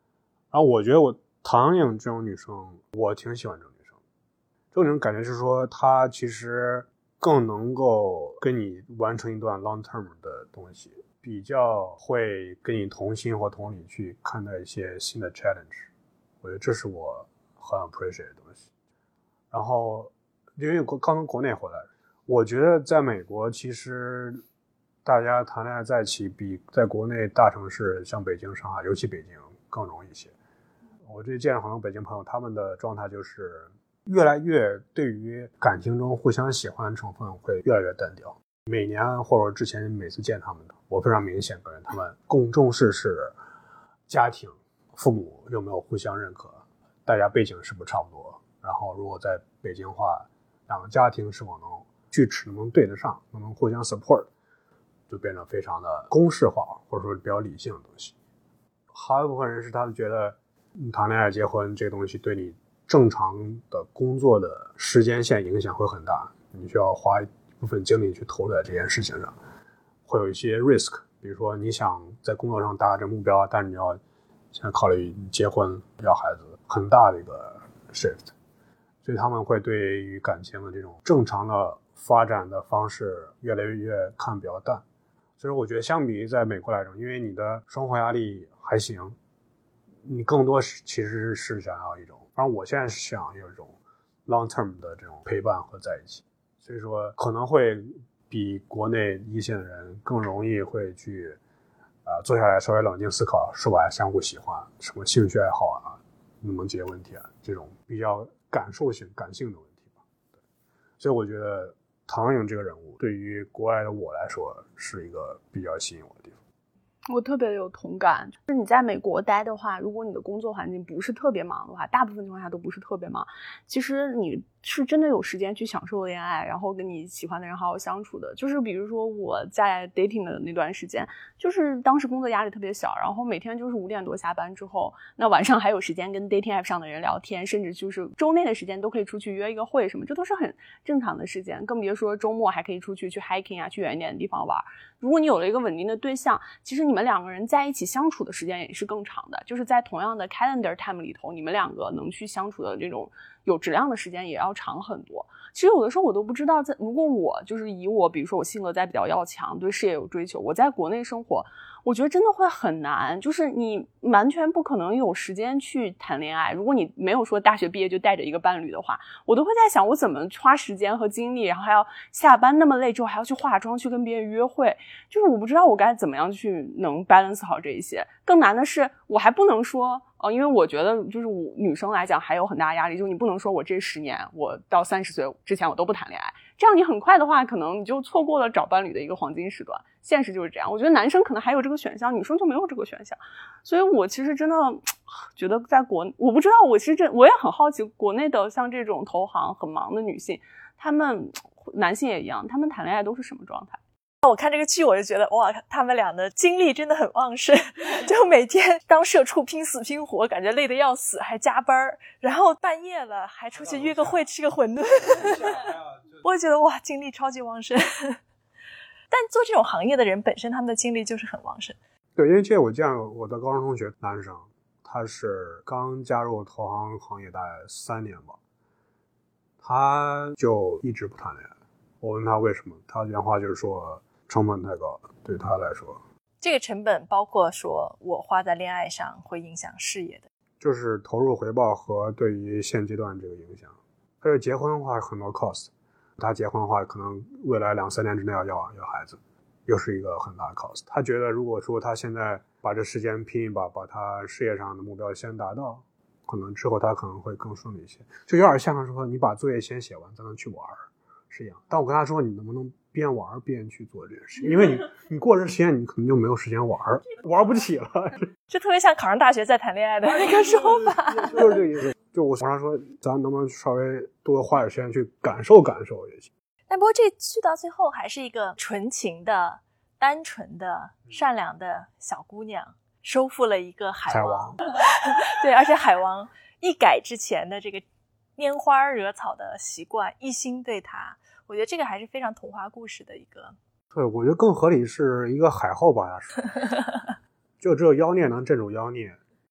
[SPEAKER 2] 然后我觉得唐颖这种女生，我挺喜欢这种女生。这种感觉是说，她其实更能够跟你完成一段 long term 的东西，比较会跟你同心或同理去看待一些新的 challenge。我觉得这是我很 appreciate 的东西。然后因为刚从国内回来，我觉得在美国其实大家谈恋爱在一起比在国内大城市像北京、上海，尤其北京更容易一些。我这见了很多北京朋友，他们的状态就是越来越对于感情中互相喜欢的成分会越来越单调。每年或者之前每次见他们的，我非常明显感觉他们更重视是家庭，父母有没有互相认可，大家背景是不是差不多，然后如果在北京话，两个家庭是否能锯齿能对得上，能互相 support， 就变成非常的公式化或者说比较理性的东西。还有一部分人是他们觉得谈恋爱结婚这个东西对你正常的工作的时间线影响会很大，你需要花一部分精力去投入在这件事情上，会有一些 risk， 比如说你想在工作上达成目标，但是你要现在考虑结婚要孩子，很大的一个 shift， 所以他们会对于感情的这种正常的发展的方式越来越看比较淡。所以我觉得相比于在美国来说，因为你的生活压力还行，你更多其实是想要一种，反正我现在是想有一种 long term 的这种陪伴和在一起，所以说可能会比国内一线的人更容易会去坐下来稍微冷静思考是否还相互喜欢，什么兴趣爱好啊，能不能解决问题啊，这种比较感性的问题吧。对，所以我觉得唐颖这个人物对于国外的我来说是一个比较吸引我的地方。
[SPEAKER 3] 我特别有同感，就是你在美国待的话，如果你的工作环境不是特别忙的话，大部分情况下都不是特别忙，其实你是真的有时间去享受恋爱，然后跟你喜欢的人好好相处的。就是比如说我在 dating 的那段时间，就是当时工作压力特别小，然后每天就是5点多下班之后，那晚上还有时间跟 dating app 上的人聊天，甚至就是周内的时间都可以出去约一个会什么，这都是很正常的时间，更别说周末还可以出去 hiking 啊，去远一点的地方玩。如果你有了一个稳定的对象，其实你们两个人在一起相处的时间也是更长的，就是在同样的 calendar time 里头，你们两个能去相处的这种有质量的时间也要长很多。其实有的时候我都不知道，如果我就是以我比如说我性格在比较要强，对事业有追求，我在国内生活，我觉得真的会很难，就是你完全不可能有时间去谈恋爱。如果你没有说大学毕业就带着一个伴侣的话，我都会在想我怎么花时间和精力，然后还要下班那么累之后还要去化妆去跟别人约会，就是我不知道我该怎么样去能 balance 好这一些。更难的是我还不能说因为我觉得就是女生来讲还有很大压力，就是你不能说我这10年我到30岁之前我都不谈恋爱，这样你很快的话可能你就错过了找伴侣的一个黄金时段。现实就是这样，我觉得男生可能还有这个选项，女生就没有这个选项。所以我其实真的觉得在我不知道，我也很好奇国内的像这种投行很忙的女性，她们男性也一样，她们谈恋爱都是什么状态？
[SPEAKER 1] 我看这个剧我就觉得哇，他们俩的精力真的很旺盛，就每天当社畜拼死拼活，感觉累得要死，还加班，然后半夜了还出去约个会吃个馄饨我就觉得哇，精力超级旺盛但做这种行业的人本身他们的精力就是很旺盛。
[SPEAKER 2] 对，因为这我见我的高中同学男生，他是刚加入投行行业大概3年吧，他就一直不谈恋爱。我问他为什么，他原话就是说成本太高，对他来说。
[SPEAKER 1] 这个成本包括说我花在恋爱上会影响事业的，
[SPEAKER 2] 就是投入回报和对于现阶段这个影响。而且结婚的话很多 cost， 他结婚的话可能未来2-3年之内要孩子，又是一个很大的 cost。 他觉得如果说他现在把这时间拼一把，把他事业上的目标先达到，可能之后他可能会更顺利一些。就有点像说你把作业先写完再能去玩是一样。但我跟他说你能不能边玩边去做这件事，因为你过这时间你可能就没有时间玩不起了。
[SPEAKER 1] 这特别像考上大学再谈恋爱的那个说法
[SPEAKER 2] 就是这个意思。就我想说咱能不能稍微多花点时间去感受也行。
[SPEAKER 1] 但不过这剧到最后还是一个纯情的单纯的善良的小姑娘收复了一个海王对，而且海王一改之前的这个拈花惹草的习惯，一心对她，我觉得这个还是非常童话故事的一个。
[SPEAKER 2] 对，我觉得更合理是一个海后把她说就只有妖孽能镇住妖孽，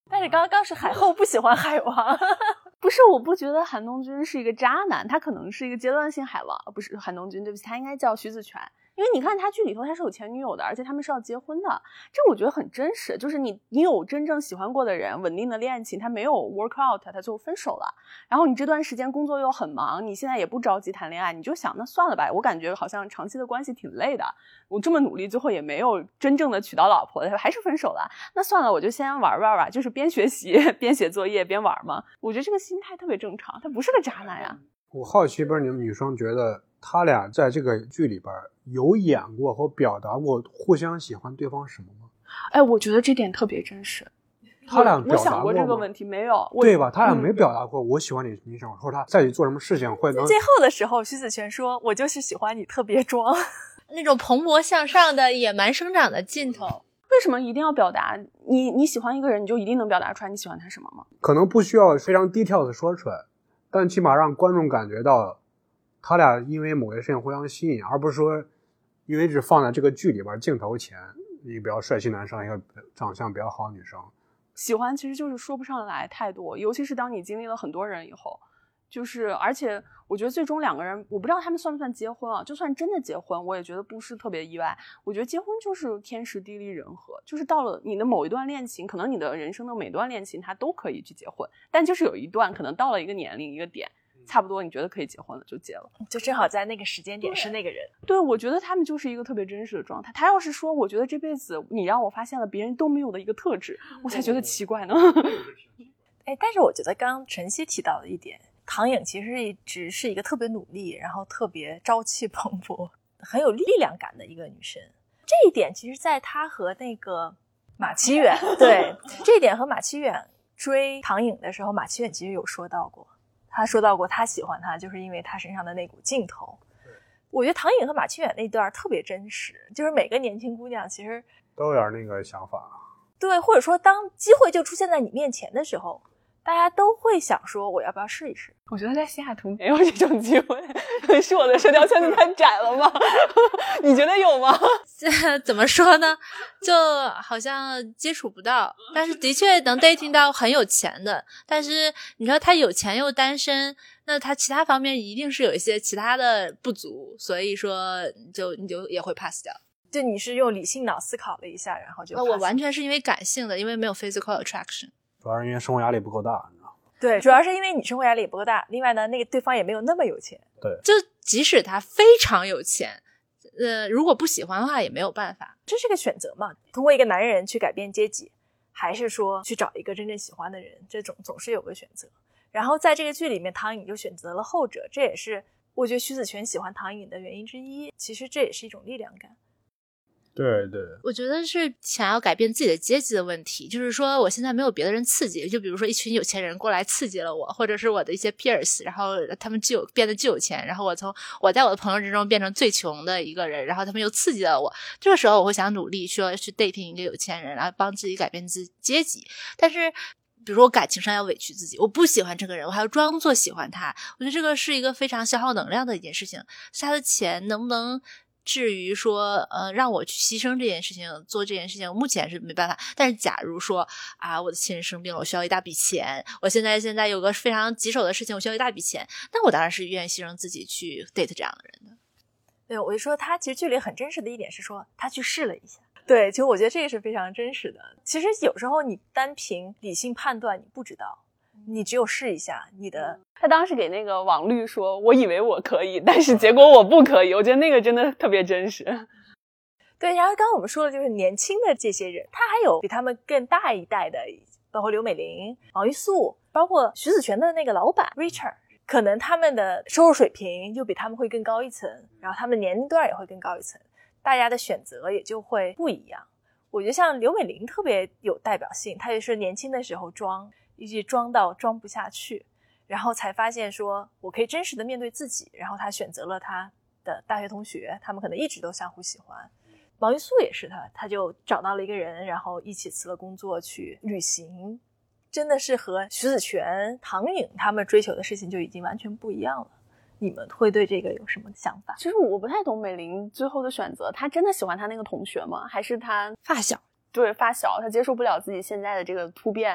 [SPEAKER 1] 但是刚刚是海后不喜欢海王。
[SPEAKER 3] 不是，我不觉得韩东君是一个渣男，他可能是一个阶段性海王，不是韩东君，对不起，他应该叫徐子泉。因为你看他剧里头他是有前女友的，而且他们是要结婚的，这我觉得很真实。就是你有真正喜欢过的人，稳定的恋情，他没有 work out， 他最后分手了。然后你这段时间工作又很忙，你现在也不着急谈恋爱，你就想那算了吧，我感觉好像长期的关系挺累的，我这么努力最后也没有真正的娶到老婆，还是分手了，那算了，我就先玩玩吧，就是边学习边写作业边玩嘛。我觉得这个心态特别正常，他不是个渣男呀。
[SPEAKER 2] 我好奇，不是你们女生觉得他俩在这个剧里边有演过和表达过互相喜欢对方什么吗？
[SPEAKER 3] 哎，我觉得这点特别真实。
[SPEAKER 2] 他俩表达过吗？
[SPEAKER 3] 我想过这个问题，没有，
[SPEAKER 2] 对吧？他俩没表达过我喜欢你，你想或者他在一起做什么事情会能。
[SPEAKER 1] 最后的时候，徐子泉说：“我就是喜欢你，特别装。”
[SPEAKER 4] 那种蓬勃向上的野蛮生长的劲头。
[SPEAKER 3] 为什么一定要表达？你喜欢一个人，你就一定能表达出来你喜欢他什么吗？
[SPEAKER 2] 可能不需要非常 detail 的说出来，但起码让观众感觉到他俩因为某些事情互相吸引，而不是说因为只放在这个剧里边镜头前，一个比较帅气男生，一个长相比较好的女生。
[SPEAKER 3] 喜欢其实就是说不上来太多，尤其是当你经历了很多人以后，就是而且我觉得最终两个人，我不知道他们算不算结婚啊，就算真的结婚，我也觉得不是特别意外。我觉得结婚就是天时地利人和，就是到了你的某一段恋情，可能你的人生的每段恋情它都可以去结婚，但就是有一段可能到了一个年龄一个点，差不多你觉得可以结婚了就结了，
[SPEAKER 1] 就正好在那个时间点是那个人。
[SPEAKER 3] 对，我觉得他们就是一个特别真实的状态。他要是说我觉得这辈子你让我发现了别人都没有的一个特质，我才觉得奇怪呢。
[SPEAKER 1] 哎，但是我觉得刚刚晨曦提到的一点，唐颖其实一直是一个特别努力，然后特别朝气蓬勃，很有力量感的一个女生。这一点其实在她和那个马启远，对，这一点和马启远追唐颖的时候，马启远其实有说到过，他说到过他喜欢她就是因为她身上的那股劲头。我觉得唐颖和马启远那段特别真实，就是每个年轻姑娘其实
[SPEAKER 2] 都有点那个想法。
[SPEAKER 1] 对，或者说当机会就出现在你面前的时候，大家都会想说我要不要试一试。
[SPEAKER 3] 我觉得在西雅图没有这种机会，是我的社交圈子太窄了吗？你觉得有吗？
[SPEAKER 4] 怎么说呢，就好像接触不到，但是的确能 dating 到很有钱的。但是你说他有钱又单身，那他其他方面一定是有一些其他的不足，所以说你就也会 pass 掉。
[SPEAKER 1] 就你是用理性脑思考了一下，然后就
[SPEAKER 4] 我完全是因为感性的，因为没有 physical attraction。
[SPEAKER 2] 主要是因为生活压力不够大，你知道吗？
[SPEAKER 1] 对，主要是因为你生活压力也不够大，另外呢，那个对方也没有那么有钱。
[SPEAKER 2] 对，
[SPEAKER 4] 就即使他非常有钱，如果不喜欢的话也没有办法。
[SPEAKER 1] 这是个选择嘛，通过一个男人去改变阶级，还是说去找一个真正喜欢的人，这种总是有个选择。然后在这个剧里面，唐颖就选择了后者，这也是我觉得徐子泉喜欢唐颖的原因之一。其实这也是一种力量感。
[SPEAKER 2] 对对，
[SPEAKER 4] 我觉得是想要改变自己的阶级的问题，就是说我现在没有别的人刺激，就比如说一群有钱人过来刺激了我，或者是我的一些 peers， 然后他们变得巨有钱，然后我在我的朋友之中变成最穷的一个人，然后他们又刺激了我，这个时候我会想努力说去 dating 一个有钱人，然后帮自己改变阶级。但是比如说我感情上要委屈自己，我不喜欢这个人，我还要装作喜欢他，我觉得这个是一个非常消耗能量的一件事情。他的钱能不能至于说让我去牺牲这件事情做这件事情，目前是没办法。但是假如说啊，我的亲人生病了，我需要一大笔钱，我现在有个非常棘手的事情，我需要一大笔钱，那我当然是愿意牺牲自己去 date 这样的人的。
[SPEAKER 1] 对，我就说他其实剧里很真实的一点是说他去试了一下。对，其实我觉得这个是非常真实的。其实有时候你单凭理性判断你不知道，你只有试一下你的。
[SPEAKER 3] 他当时给那个网绿说我以为我可以，但是结果我不可以，我觉得那个真的特别真实。
[SPEAKER 1] 对，然后刚刚我们说的就是年轻的这些人，他还有比他们更大一代的，包括刘美玲、王玉素，包括徐子泉的那个老板 Richard， 可能他们的收入水平就比他们会更高一层，然后他们年龄段也会更高一层，大家的选择也就会不一样。我觉得像刘美玲特别有代表性，她也是年轻的时候装，一直装到装不下去，然后才发现说我可以真实的面对自己，然后她选择了她的大学同学，他们可能一直都相互喜欢。王玉素也是他就找到了一个人，然后一起辞了工作去旅行，真的是和徐子泉、唐颖他们追求的事情就已经完全不一样了。你们会对这个有什么想法？
[SPEAKER 3] 其实我不太懂美玲最后的选择，她真的喜欢她那个同学吗？还是她
[SPEAKER 4] 发小？
[SPEAKER 3] 对，发小，她接受不了自己现在的这个突变。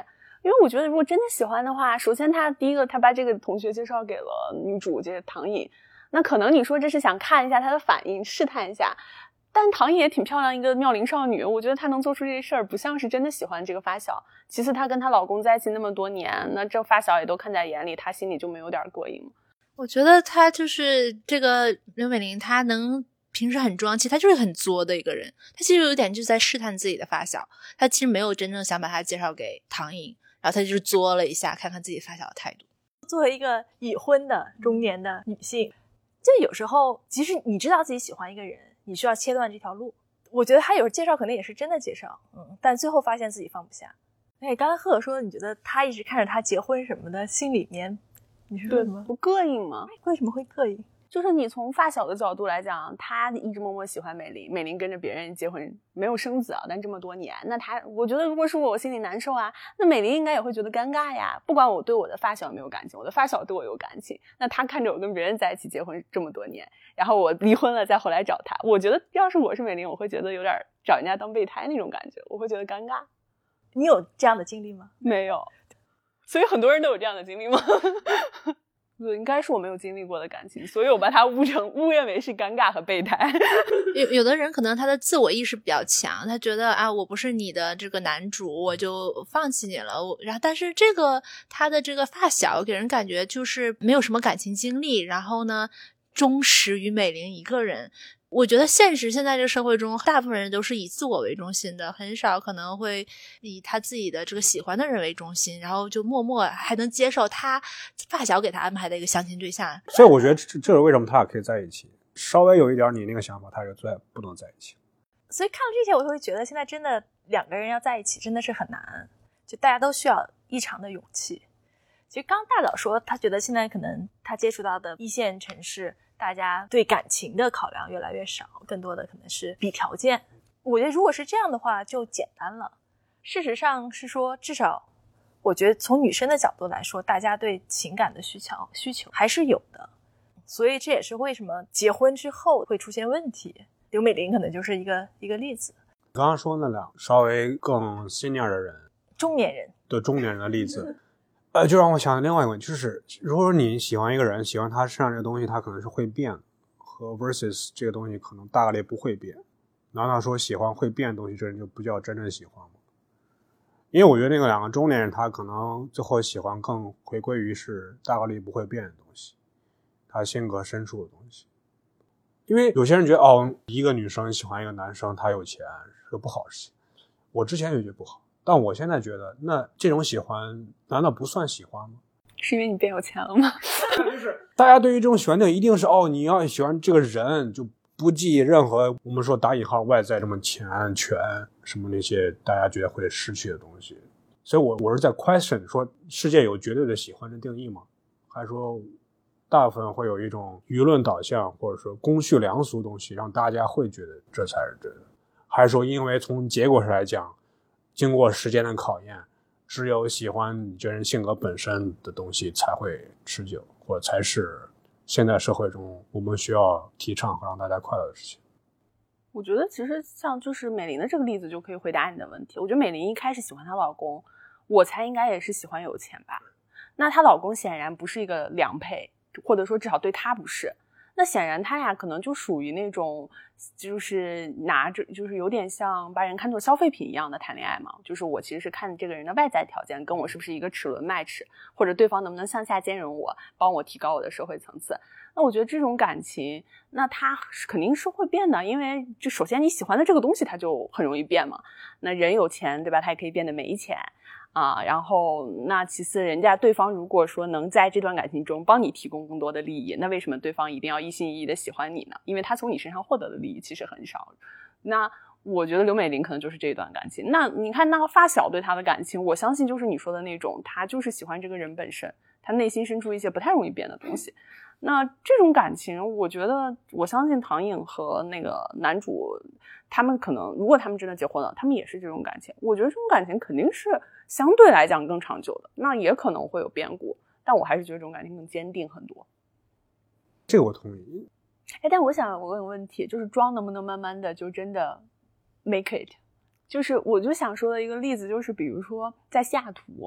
[SPEAKER 3] 因为我觉得如果真的喜欢的话，首先他第一个他把这个同学介绍给了女主这个唐颖，那可能你说这是想看一下她的反应，试探一下，但唐颖也挺漂亮一个妙龄少女，我觉得她能做出这事儿不像是真的喜欢这个发小。其次她跟她老公在一起那么多年，那这发小也都看在眼里，她心里就没有点膈应吗？
[SPEAKER 4] 我觉得她就是这个刘美玲，她能平时很装，其实她就是很作的一个人，她其实有点就是在试探自己的发小，她其实没有真正想把她介绍给唐颖，然后她就是作了一下，看看自己发小的态度。
[SPEAKER 1] 作为一个已婚的中年的女性，就有时候即使你知道自己喜欢一个人，你需要切断这条路。我觉得他有时候介绍可能也是真的介绍，但最后发现自己放不下。刚才赫尔说你觉得他一直看着他结婚什么的，心里面你是说什么？
[SPEAKER 3] 不膈应吗？
[SPEAKER 1] 为什么会膈应？
[SPEAKER 3] 就是你从发小的角度来讲，他一直默默喜欢美玲，美玲跟着别人结婚没有生子啊，但这么多年，那我觉得如果是我心里难受啊，那美玲应该也会觉得尴尬呀。不管我对我的发小有没有感情，我的发小对我有感情，那他看着我跟别人在一起结婚这么多年，然后我离婚了再回来找他，我觉得要是我是美玲，我会觉得有点找人家当备胎那种感觉，我会觉得尴尬。
[SPEAKER 1] 你有这样的经历吗？
[SPEAKER 3] 没有。所以很多人都有这样的经历吗？应该是我没有经历过的感情，所以我把它误认为是尴尬和备胎。
[SPEAKER 4] 有的人可能他的自我意识比较强，他觉得啊，我不是你的这个男主，我就放弃你了。然后但是这个他的这个发小给人感觉就是没有什么感情经历，然后呢忠实于美玲一个人。我觉得现在这个社会中，大部分人都是以自我为中心的，很少可能会以他自己的这个喜欢的人为中心，然后就默默还能接受他发小给他安排的一个相亲对象。
[SPEAKER 2] 所以我觉得这是为什么他俩可以在一起，稍微有一点你那个想法，他就不能在一起。
[SPEAKER 1] 所以看了这些，我会觉得现在真的两个人要在一起真的是很难，就大家都需要异常的勇气。其实刚大早说他觉得现在可能他接触到的一线城市，大家对感情的考量越来越少，更多的可能是比条件。我觉得如果是这样的话就简单了。事实上是说，至少我觉得从女生的角度来说，大家对情感的需求还是有的，所以这也是为什么结婚之后会出现问题。刘美玲可能就是一个例子。
[SPEAKER 2] 刚刚说那俩稍微更 senior 的人，
[SPEAKER 1] 中年人
[SPEAKER 2] 的例子就让我想到另外一个问题，就是如果你喜欢一个人，喜欢他身上这个东西，他可能是会变的，和 versus 这个东西可能大概率不会变。难道说喜欢会变的东西，这人就不叫真正喜欢吗？因为我觉得那个两个中年人，他可能最后喜欢更回归于是大概率不会变的东西，他性格深处的东西。因为有些人觉得一个女生喜欢一个男生，他有钱是个不好的事情，我之前也觉得不好，但我现在觉得，那这种喜欢难道不算喜欢吗？
[SPEAKER 3] 是因为你变有钱了吗？
[SPEAKER 2] 就是大家对于这种喜欢的一定是你要喜欢这个人，就不计任何我们说打引号外在这么钱权什么那些大家觉得会失去的东西。所以我是在 question 说，世界有绝对的喜欢的定义吗？还是说大部分会有一种舆论导向或者说公序良俗的东西，让大家会觉得这才是真的？还是说因为从结果上来讲，经过时间的考验，只有喜欢你这人性格本身的东西才会持久，或者才是现在社会中我们需要提倡和让大家快乐的事情？
[SPEAKER 3] 我觉得其实像就是美玲的这个例子就可以回答你的问题。我觉得美玲一开始喜欢她老公，我猜应该也是喜欢有钱吧。那她老公显然不是一个良配，或者说至少对她不是。那显然他俩可能就属于那种就是拿着就是有点像把人看作消费品一样的谈恋爱嘛，就是我其实是看这个人的外在条件跟我是不是一个齿轮 match， 或者对方能不能向下兼容我，帮我提高我的社会层次。那我觉得这种感情那它肯定是会变的，因为就首先你喜欢的这个东西它就很容易变嘛，那人有钱对吧，他也可以变得没钱然后那其次人家对方如果说能在这段感情中帮你提供更多的利益，那为什么对方一定要一心一意的喜欢你呢？因为他从你身上获得的利益其实很少。那我觉得刘美玲可能就是这一段感情。那你看那个发小对他的感情，我相信就是你说的那种，他就是喜欢这个人本身，他内心深处一些不太容易变的东西。那这种感情我觉得我相信唐颖和那个男主他们可能如果他们真的结婚了，他们也是这种感情。我觉得这种感情肯定是相对来讲更长久的，那也可能会有变故，但我还是觉得这种感情更坚定很多。
[SPEAKER 2] 这个我同意。
[SPEAKER 3] 但我想我问个问题，就是妆能不能慢慢的就真的 make it？ 就是我就想说的一个例子就是比如说在西雅图，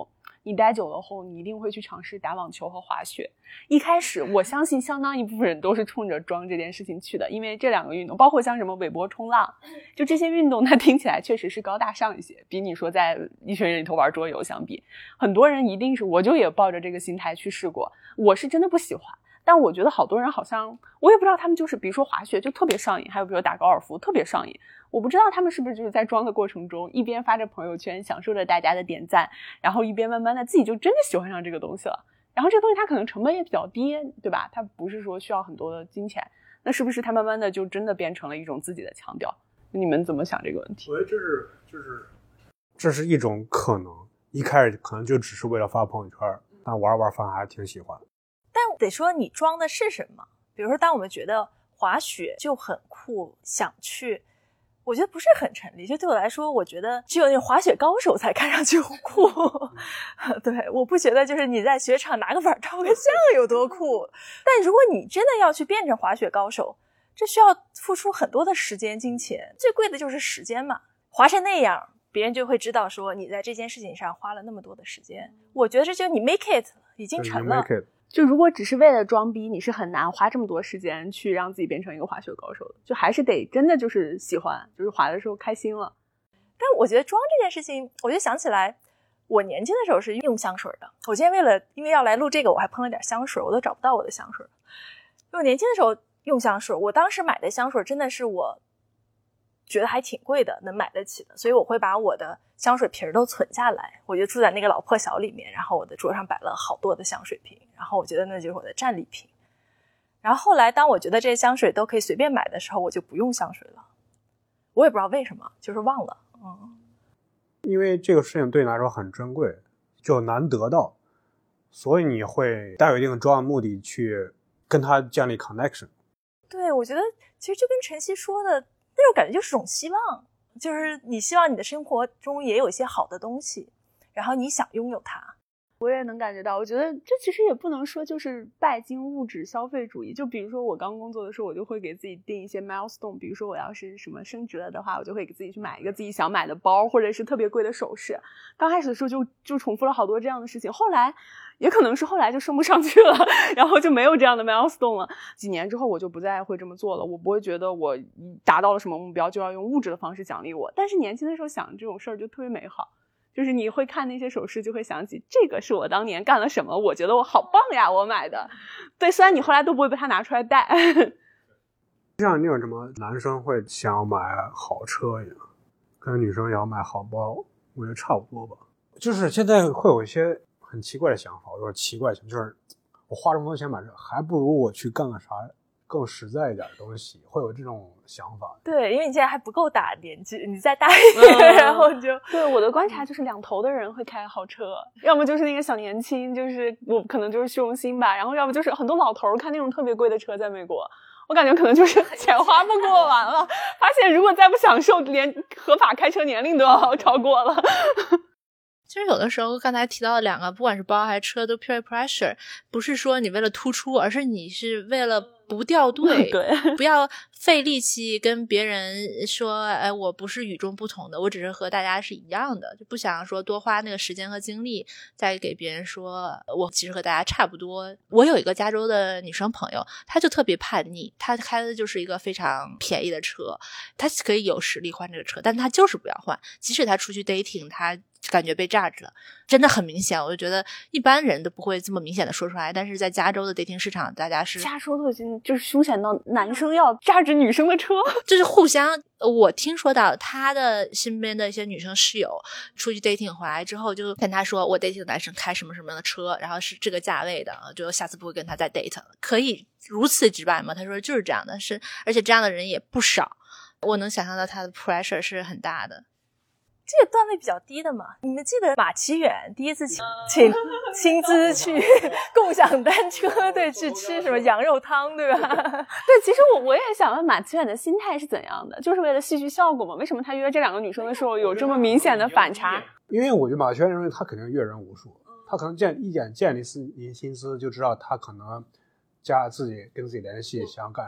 [SPEAKER 3] 你待久了后，你一定会去尝试打网球和滑雪。一开始我相信相当一部分人都是冲着装这件事情去的，因为这两个运动包括像什么韦伯冲浪，就这些运动它听起来确实是高大上一些，比你说在一群人里头玩桌游相比，很多人一定是，我就也抱着这个心态去试过，我是真的不喜欢，但我觉得好多人好像我也不知道他们就是比如说滑雪就特别上瘾，还有比如打高尔夫特别上瘾，我不知道他们是不是就是在装的过程中一边发着朋友圈享受着大家的点赞，然后一边慢慢的自己就真的喜欢上这个东西了，然后这个东西它可能成本也比较低，对吧，它不是说需要很多的金钱，那是不是它慢慢的就真的变成了一种自己的腔调？你们怎么想这个问题？
[SPEAKER 2] 我觉得这是一种可能，一开始可能就只是为了发朋友圈，但玩玩发现还挺喜欢。
[SPEAKER 1] 但得说你装的是什么？比如说当我们觉得滑雪就很酷，想去，我觉得不是很成立。就对我来说，我觉得只有那种滑雪高手才看上去很酷。对，我不觉得就是你在雪场拿个板照个相有多酷。但如果你真的要去变成滑雪高手，这需要付出很多的时间金钱，最贵的就是时间嘛。滑成那样，别人就会知道说你在这件事情上花了那么多的时间。我觉得这就你 make it 已经成了。
[SPEAKER 3] 就如果只是为了装逼，你是很难花这么多时间去让自己变成一个滑雪高手的，就还是得真的就是喜欢，就是滑的时候开心了。
[SPEAKER 1] 但我觉得装这件事情，我就想起来我年轻的时候是用香水的。我今天因为要来录这个，我还喷了点香水，我都找不到我的香水。我年轻的时候用香水，我当时买的香水真的是我觉得还挺贵的，能买得起的，所以我会把我的香水瓶都存下来，我就住在那个老破小里面，然后我的桌上摆了好多的香水瓶，然后我觉得那就是我的战利品。然后后来当我觉得这些香水都可以随便买的时候，我就不用香水了，我也不知道为什么，就是忘了。
[SPEAKER 2] 因为这个事情对你来说很珍贵，就难得到，所以你会带有一定重要目的去跟他建立 connection。
[SPEAKER 1] 对，我觉得其实就跟晨曦说的那种感觉就是种希望，就是你希望你的生活中也有一些好的东西，然后你想拥有它。
[SPEAKER 3] 我也能感觉到，我觉得这其实也不能说就是拜金物质消费主义。就比如说我刚工作的时候，我就会给自己定一些 milestone， 比如说我要是什么升职了的话，我就会给自己去买一个自己想买的包，或者是特别贵的首饰。刚开始的时候就重复了好多这样的事情，后来也可能是后来就升不上去了，然后就没有这样的 milestone 了。几年之后我就不再会这么做了，我不会觉得我达到了什么目标就要用物质的方式奖励我。但是年轻的时候想这种事儿就特别美好，就是你会看那些首饰就会想起这个是我当年干了什么，我觉得我好棒呀，我买的。对，虽然你后来都不会被它拿出来戴。
[SPEAKER 2] 像那种什么男生会想要买好车一样，跟女生也要买好包，我觉得差不多吧。就是现在会有一些很奇怪的想法，我说奇怪就是我花这么多钱买这，还不如我去干个啥更实在一点的东西，会有这种想法。
[SPEAKER 1] 对，因为你现在还不够大年纪，你再大一点，然后你就
[SPEAKER 3] 对。我的观察就是两头的人会开豪车，要么就是那个小年轻，就是我可能就是虚荣心吧，然后要不就是很多老头开那种特别贵的车，在美国我感觉可能就是钱花不过完了，发现如果再不享受，连合法开车年龄都要超过了。
[SPEAKER 4] 其实有的时候刚才提到的两个，不管是包还是车，都 peer pressure， 不是说你为了突出，而是你是为了不掉队，
[SPEAKER 3] 对，
[SPEAKER 4] 不要费力气跟别人说，哎，我不是与众不同的，我只是和大家是一样的，就不想说多花那个时间和精力再给别人说我其实和大家差不多。我有一个加州的女生朋友，她就特别叛逆，她开的就是一个非常便宜的车，她可以有实力换这个车，但她就是不要换，即使她出去 dating， 她感觉被榨着了，真的很明显。我就觉得一般人都不会这么明显的说出来，但是在加州的 dating 市场，大家是
[SPEAKER 3] 加州都已经就是凶险到男生要榨着女生的车，
[SPEAKER 4] 就是互相。我听说到他的身边的一些女生室友出去 dating 回来之后，就跟他说我 dating 的男生开什么什么样的车，然后是这个价位的，就下次不会跟他再 date 了。可以如此直白吗？他说就是这样的，而且这样的人也不少。我能想象到他的 pressure 是很大的。
[SPEAKER 1] 这个段位比较低的嘛，你们记得马奇远第一次请亲自去共享单车，对，去吃什么羊肉汤，对吧？
[SPEAKER 3] 对，其实我也想问马奇远的心态是怎样的，就是为了戏剧效果吗？为什么他约这两个女生的时候有这么明显的反差？
[SPEAKER 2] 因为我觉得马奇远认为他肯定阅人无数，他可能建立心思就知道他可能跟自己联系想干什么。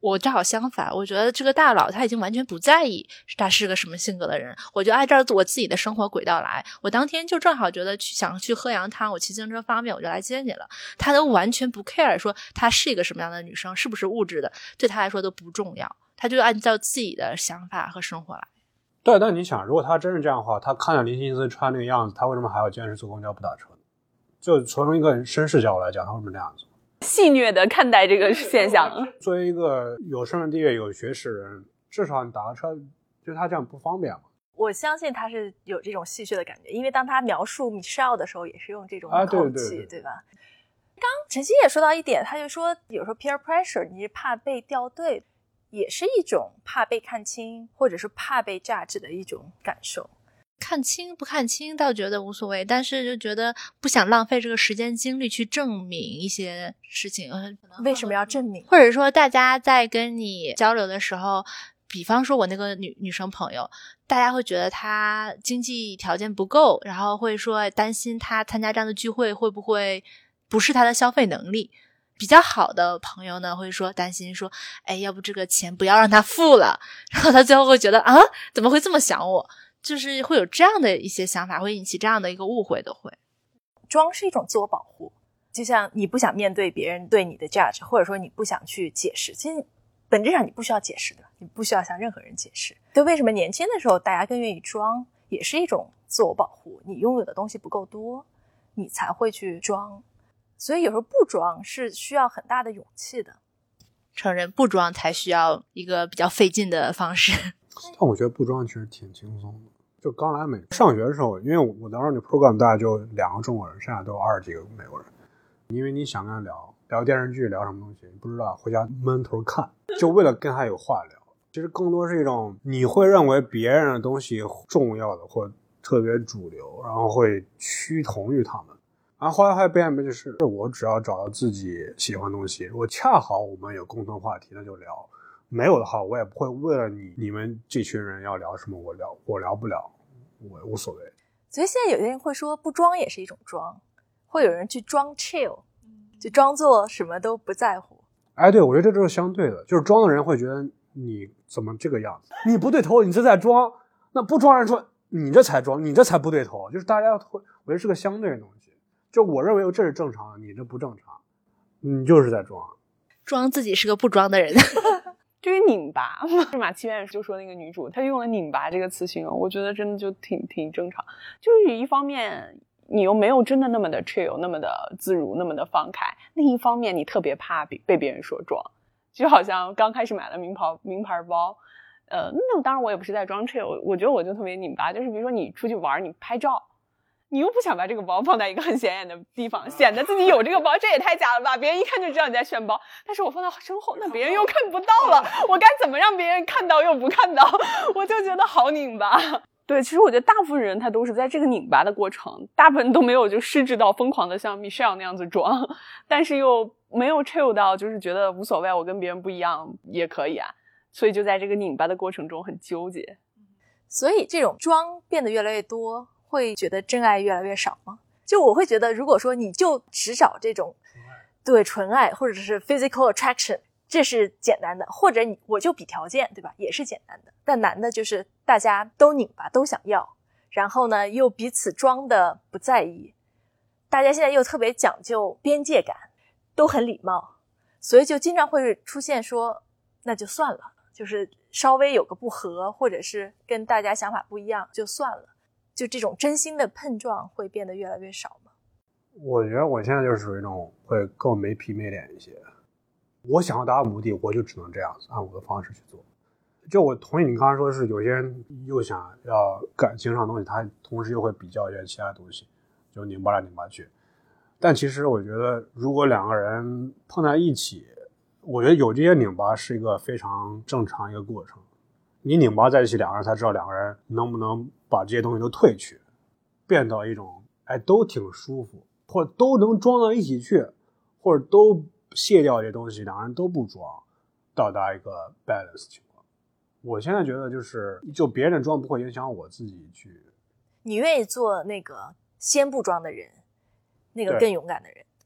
[SPEAKER 4] 我正好相反，我觉得这个大佬他已经完全不在意他是个什么性格的人，我就按照我自己的生活轨道来，我当天就正好觉得想去喝羊汤，我骑自行车方便我就来接你了，他都完全不 care 说他是一个什么样的女生，是不是物质的，对他来说都不重要，他就按照自己的想法和生活来。
[SPEAKER 2] 对，但你想，如果他真是这样的话，他看着林心思穿那个样子，他为什么还要坚持坐公交不打车呢？就从一个绅士角度来讲，他为什么这样子？
[SPEAKER 3] 戏谑的看待这个现象。
[SPEAKER 2] 作为一个有身份地位、有学识的人，至少你打个车，就他这样不方便嘛。
[SPEAKER 1] 我相信他是有这种戏谑的感觉，因为当他描述 Michelle 的时候，也是用这种口气，对吧？刚晨曦也说到一点，他就说有时候 peer pressure， 你是怕被掉队，也是一种怕被看清，或者是怕被价值的一种感受。
[SPEAKER 4] 看清不看清倒觉得无所谓，但是就觉得不想浪费这个时间精力去证明一些事情。
[SPEAKER 1] 为什么要证明？
[SPEAKER 4] 或者说大家在跟你交流的时候，比方说我那个女生朋友，大家会觉得她经济条件不够，然后会说担心她参加这样的聚会会不会不是她的消费能力。比较好的朋友呢会说担心说，哎，要不这个钱不要让她付了，然后她最后会觉得啊，怎么会这么想我，就是会有这样的一些想法，会引起这样的一个误会的。会
[SPEAKER 1] 装是一种自我保护，就像你不想面对别人对你的价值，或者说你不想去解释，其实本质上你不需要解释的，你不需要向任何人解释。对，为什么年轻的时候大家更愿意装，也是一种自我保护，你拥有的东西不够多，你才会去装。所以有时候不装是需要很大的勇气的，
[SPEAKER 4] 承认不装才需要一个比较费劲的方式。
[SPEAKER 2] 但我觉得不装其实挺轻松的。就刚来美上学的时候，因为我当时那 program 大概就2个中国人，剩下都有20几个美国人。因为你想跟他聊电视剧，聊什么东西你不知道，回家闷头看，就为了跟他有话聊。其实更多是一种你会认为别人的东西重要的或特别主流，然后会趋同于他们。然后后来还变就是我只要找到自己喜欢的东西，如果恰好我们有共同话题那就聊，没有的话我也不会为了你们这群人要聊什么我聊不了，我无所谓。
[SPEAKER 1] 所以现在有些人会说不装也是一种装，会有人去装 chill， 就装作什么都不在乎。
[SPEAKER 2] 哎，对，我觉得这就是相对的，就是装的人会觉得你怎么这个样子，你不对头，你这在装，那不装人说你这才装，你这才不对头，就是大家会，我觉得是个相对的东西。就我认为这是正常的，你这不正常，你就是在装
[SPEAKER 4] 自己是个不装的人。
[SPEAKER 3] 对于拧巴，马七院就说那个女主她用了拧巴这个词形容，我觉得真的就挺正常。就是一方面你又没有真的那么的 chill， 那么的自如，那么的放开，另一方面你特别怕被别人说装，就好像刚开始买了名牌包，那当然我也不是在装 chill， 我觉得我就特别拧巴，就是比如说你出去玩你拍照，你又不想把这个包放在一个很显眼的地方，显得自己有这个包，这也太假了吧，别人一看就知道你在炫包，但是我放到身后，那别人又看不到了，我该怎么让别人看到又不看到，我就觉得好拧巴。对，其实我觉得大部分人他都是在这个拧巴的过程，大部分都没有就失智到疯狂的像 Michelle 那样子装，但是又没有 chill 到就是觉得无所谓，我跟别人不一样也可以啊，所以就在这个拧巴的过程中很纠结。
[SPEAKER 1] 所以这种装变得越来越多，会觉得真爱越来越少吗？就我会觉得如果说你就只找这种对纯爱或者是 physical attraction， 这是简单的，或者我就比条件，对吧，也是简单的。但难的就是大家都拧巴，都想要，然后呢又彼此装的不在意，大家现在又特别讲究边界感，都很礼貌，所以就经常会出现说那就算了，就是稍微有个不合，或者是跟大家想法不一样就算了，就这种真心的碰撞会变得越来越少吗？
[SPEAKER 2] 我觉得我现在就是属于一种会更没皮没脸一些，我想要达到目的我就只能这样子按我的方式去做。就我同意你刚才说的是有些人又想要感情上的东西，他同时又会比较一些其他东西，就拧巴来拧巴去。但其实我觉得如果两个人碰在一起，我觉得有这些拧巴是一个非常正常一个过程。你拧巴在一起，两个人才知道两个人能不能把这些东西都褪去，变到一种都挺舒服，或者都能装到一起去，或者都卸掉这些东西，两个人都不装，到达一个 balance 情况。我现在觉得就别人的装不会影响我自己去。
[SPEAKER 1] 你愿意做那个先不装的人，那个更勇敢的人。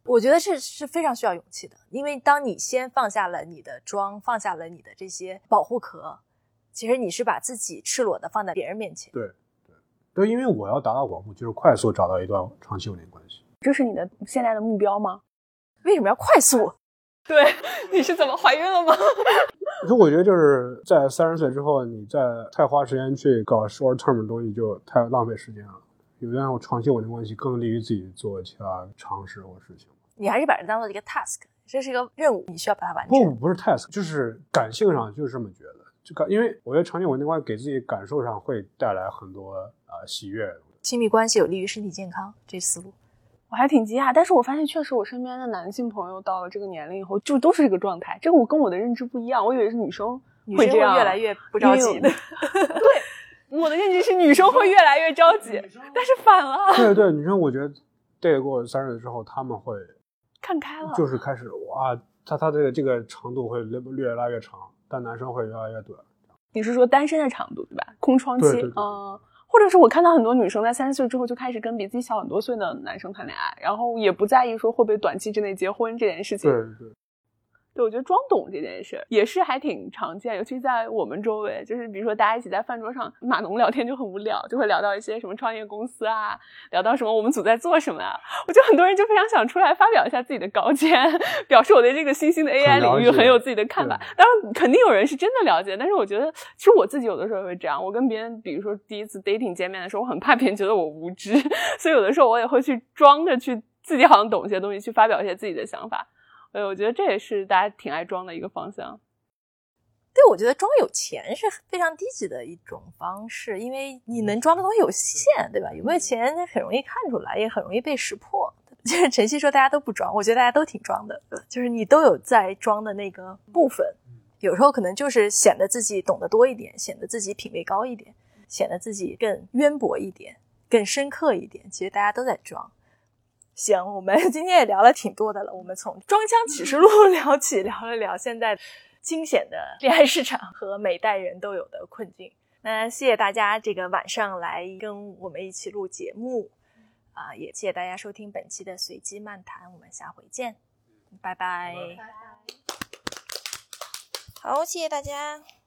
[SPEAKER 1] 我觉得是非常需要勇气的，因为当你先放下了你的妆，放下了你的这些保护壳，其实你是把自己赤裸的放在别人面前。
[SPEAKER 2] 对，因为我要达到广目，就是快速找到一段长期稳定关系。
[SPEAKER 3] 这是你的现在的目标吗？
[SPEAKER 1] 为什么要快速？
[SPEAKER 3] 对，你是怎么怀孕了吗？
[SPEAKER 2] 所以我觉得就是在30岁之后，你再太花时间去搞 short term 的东西，就太浪费时间了。有那种长期稳定关系更利于自己做其他尝试或事情。
[SPEAKER 1] 你还是把它当做一个 task， 这是一个任务，你需要把它完成。
[SPEAKER 2] 不是 task， 就是感性上就是这么觉得。因为我觉得长期稳定关系给自己感受上会带来很多喜悦。
[SPEAKER 1] 亲密关系有利于身体健康，这思路
[SPEAKER 3] 我还挺惊讶，但是我发现确实我身边的男性朋友到了这个年龄以后就都是这个状态，这个我跟我的认知不一样，我以为是女生会这样，
[SPEAKER 1] 越来越不着急的。
[SPEAKER 3] 对，我的认知是女生会越来越着急，但是反了。
[SPEAKER 2] 对，女生我觉得对过30岁之后他们会
[SPEAKER 3] 看开了，
[SPEAKER 2] 就是开始哇，他这个长度会越来越长，但男生会越来越短。
[SPEAKER 3] 你是说单身的长度对吧？空窗期。
[SPEAKER 2] 对
[SPEAKER 3] 或者是我看到很多女生在30岁之后就开始跟比自己小很多岁的男生谈恋爱，然后也不在意说会不会短期之内结婚这件事情。对，我觉得装懂这件事也是还挺常见，尤其在我们周围，就是比如说大家一起在饭桌上码农聊天就很无聊，就会聊到一些什么创业公司啊，聊到什么我们组在做什么啊，我觉得很多人就非常想出来发表一下自己的高见，表示我对这个新兴的 AI 领域很有自己的看法。当然肯定有人是真的了解，但是我觉得其实我自己有的时候会这样，我跟别人比如说第一次 dating 见面的时候，我很怕别人觉得我无知，所以有的时候我也会去装着去自己好像懂一些东西，去发表一些自己的想法。我觉得这也是大家挺爱装的一个方向。
[SPEAKER 1] 对，我觉得装有钱是非常低级的一种方式，因为你能装的东西有限，对吧？有没有钱很容易看出来，也很容易被识破。就是晨曦说大家都不装，我觉得大家都挺装的，就是你都有在装的那个部分，有时候可能就是显得自己懂得多一点，显得自己品味高一点，显得自己更渊博一点，更深刻一点，其实大家都在装。行，我们今天也聊了挺多的了，我们从装腔启示录聊了聊现在惊险的恋爱市场和每代人都有的困境。那谢谢大家这个晚上来跟我们一起录节目也谢谢大家收听本期的随机漫谈，我们下回见，拜拜。好，谢谢大家。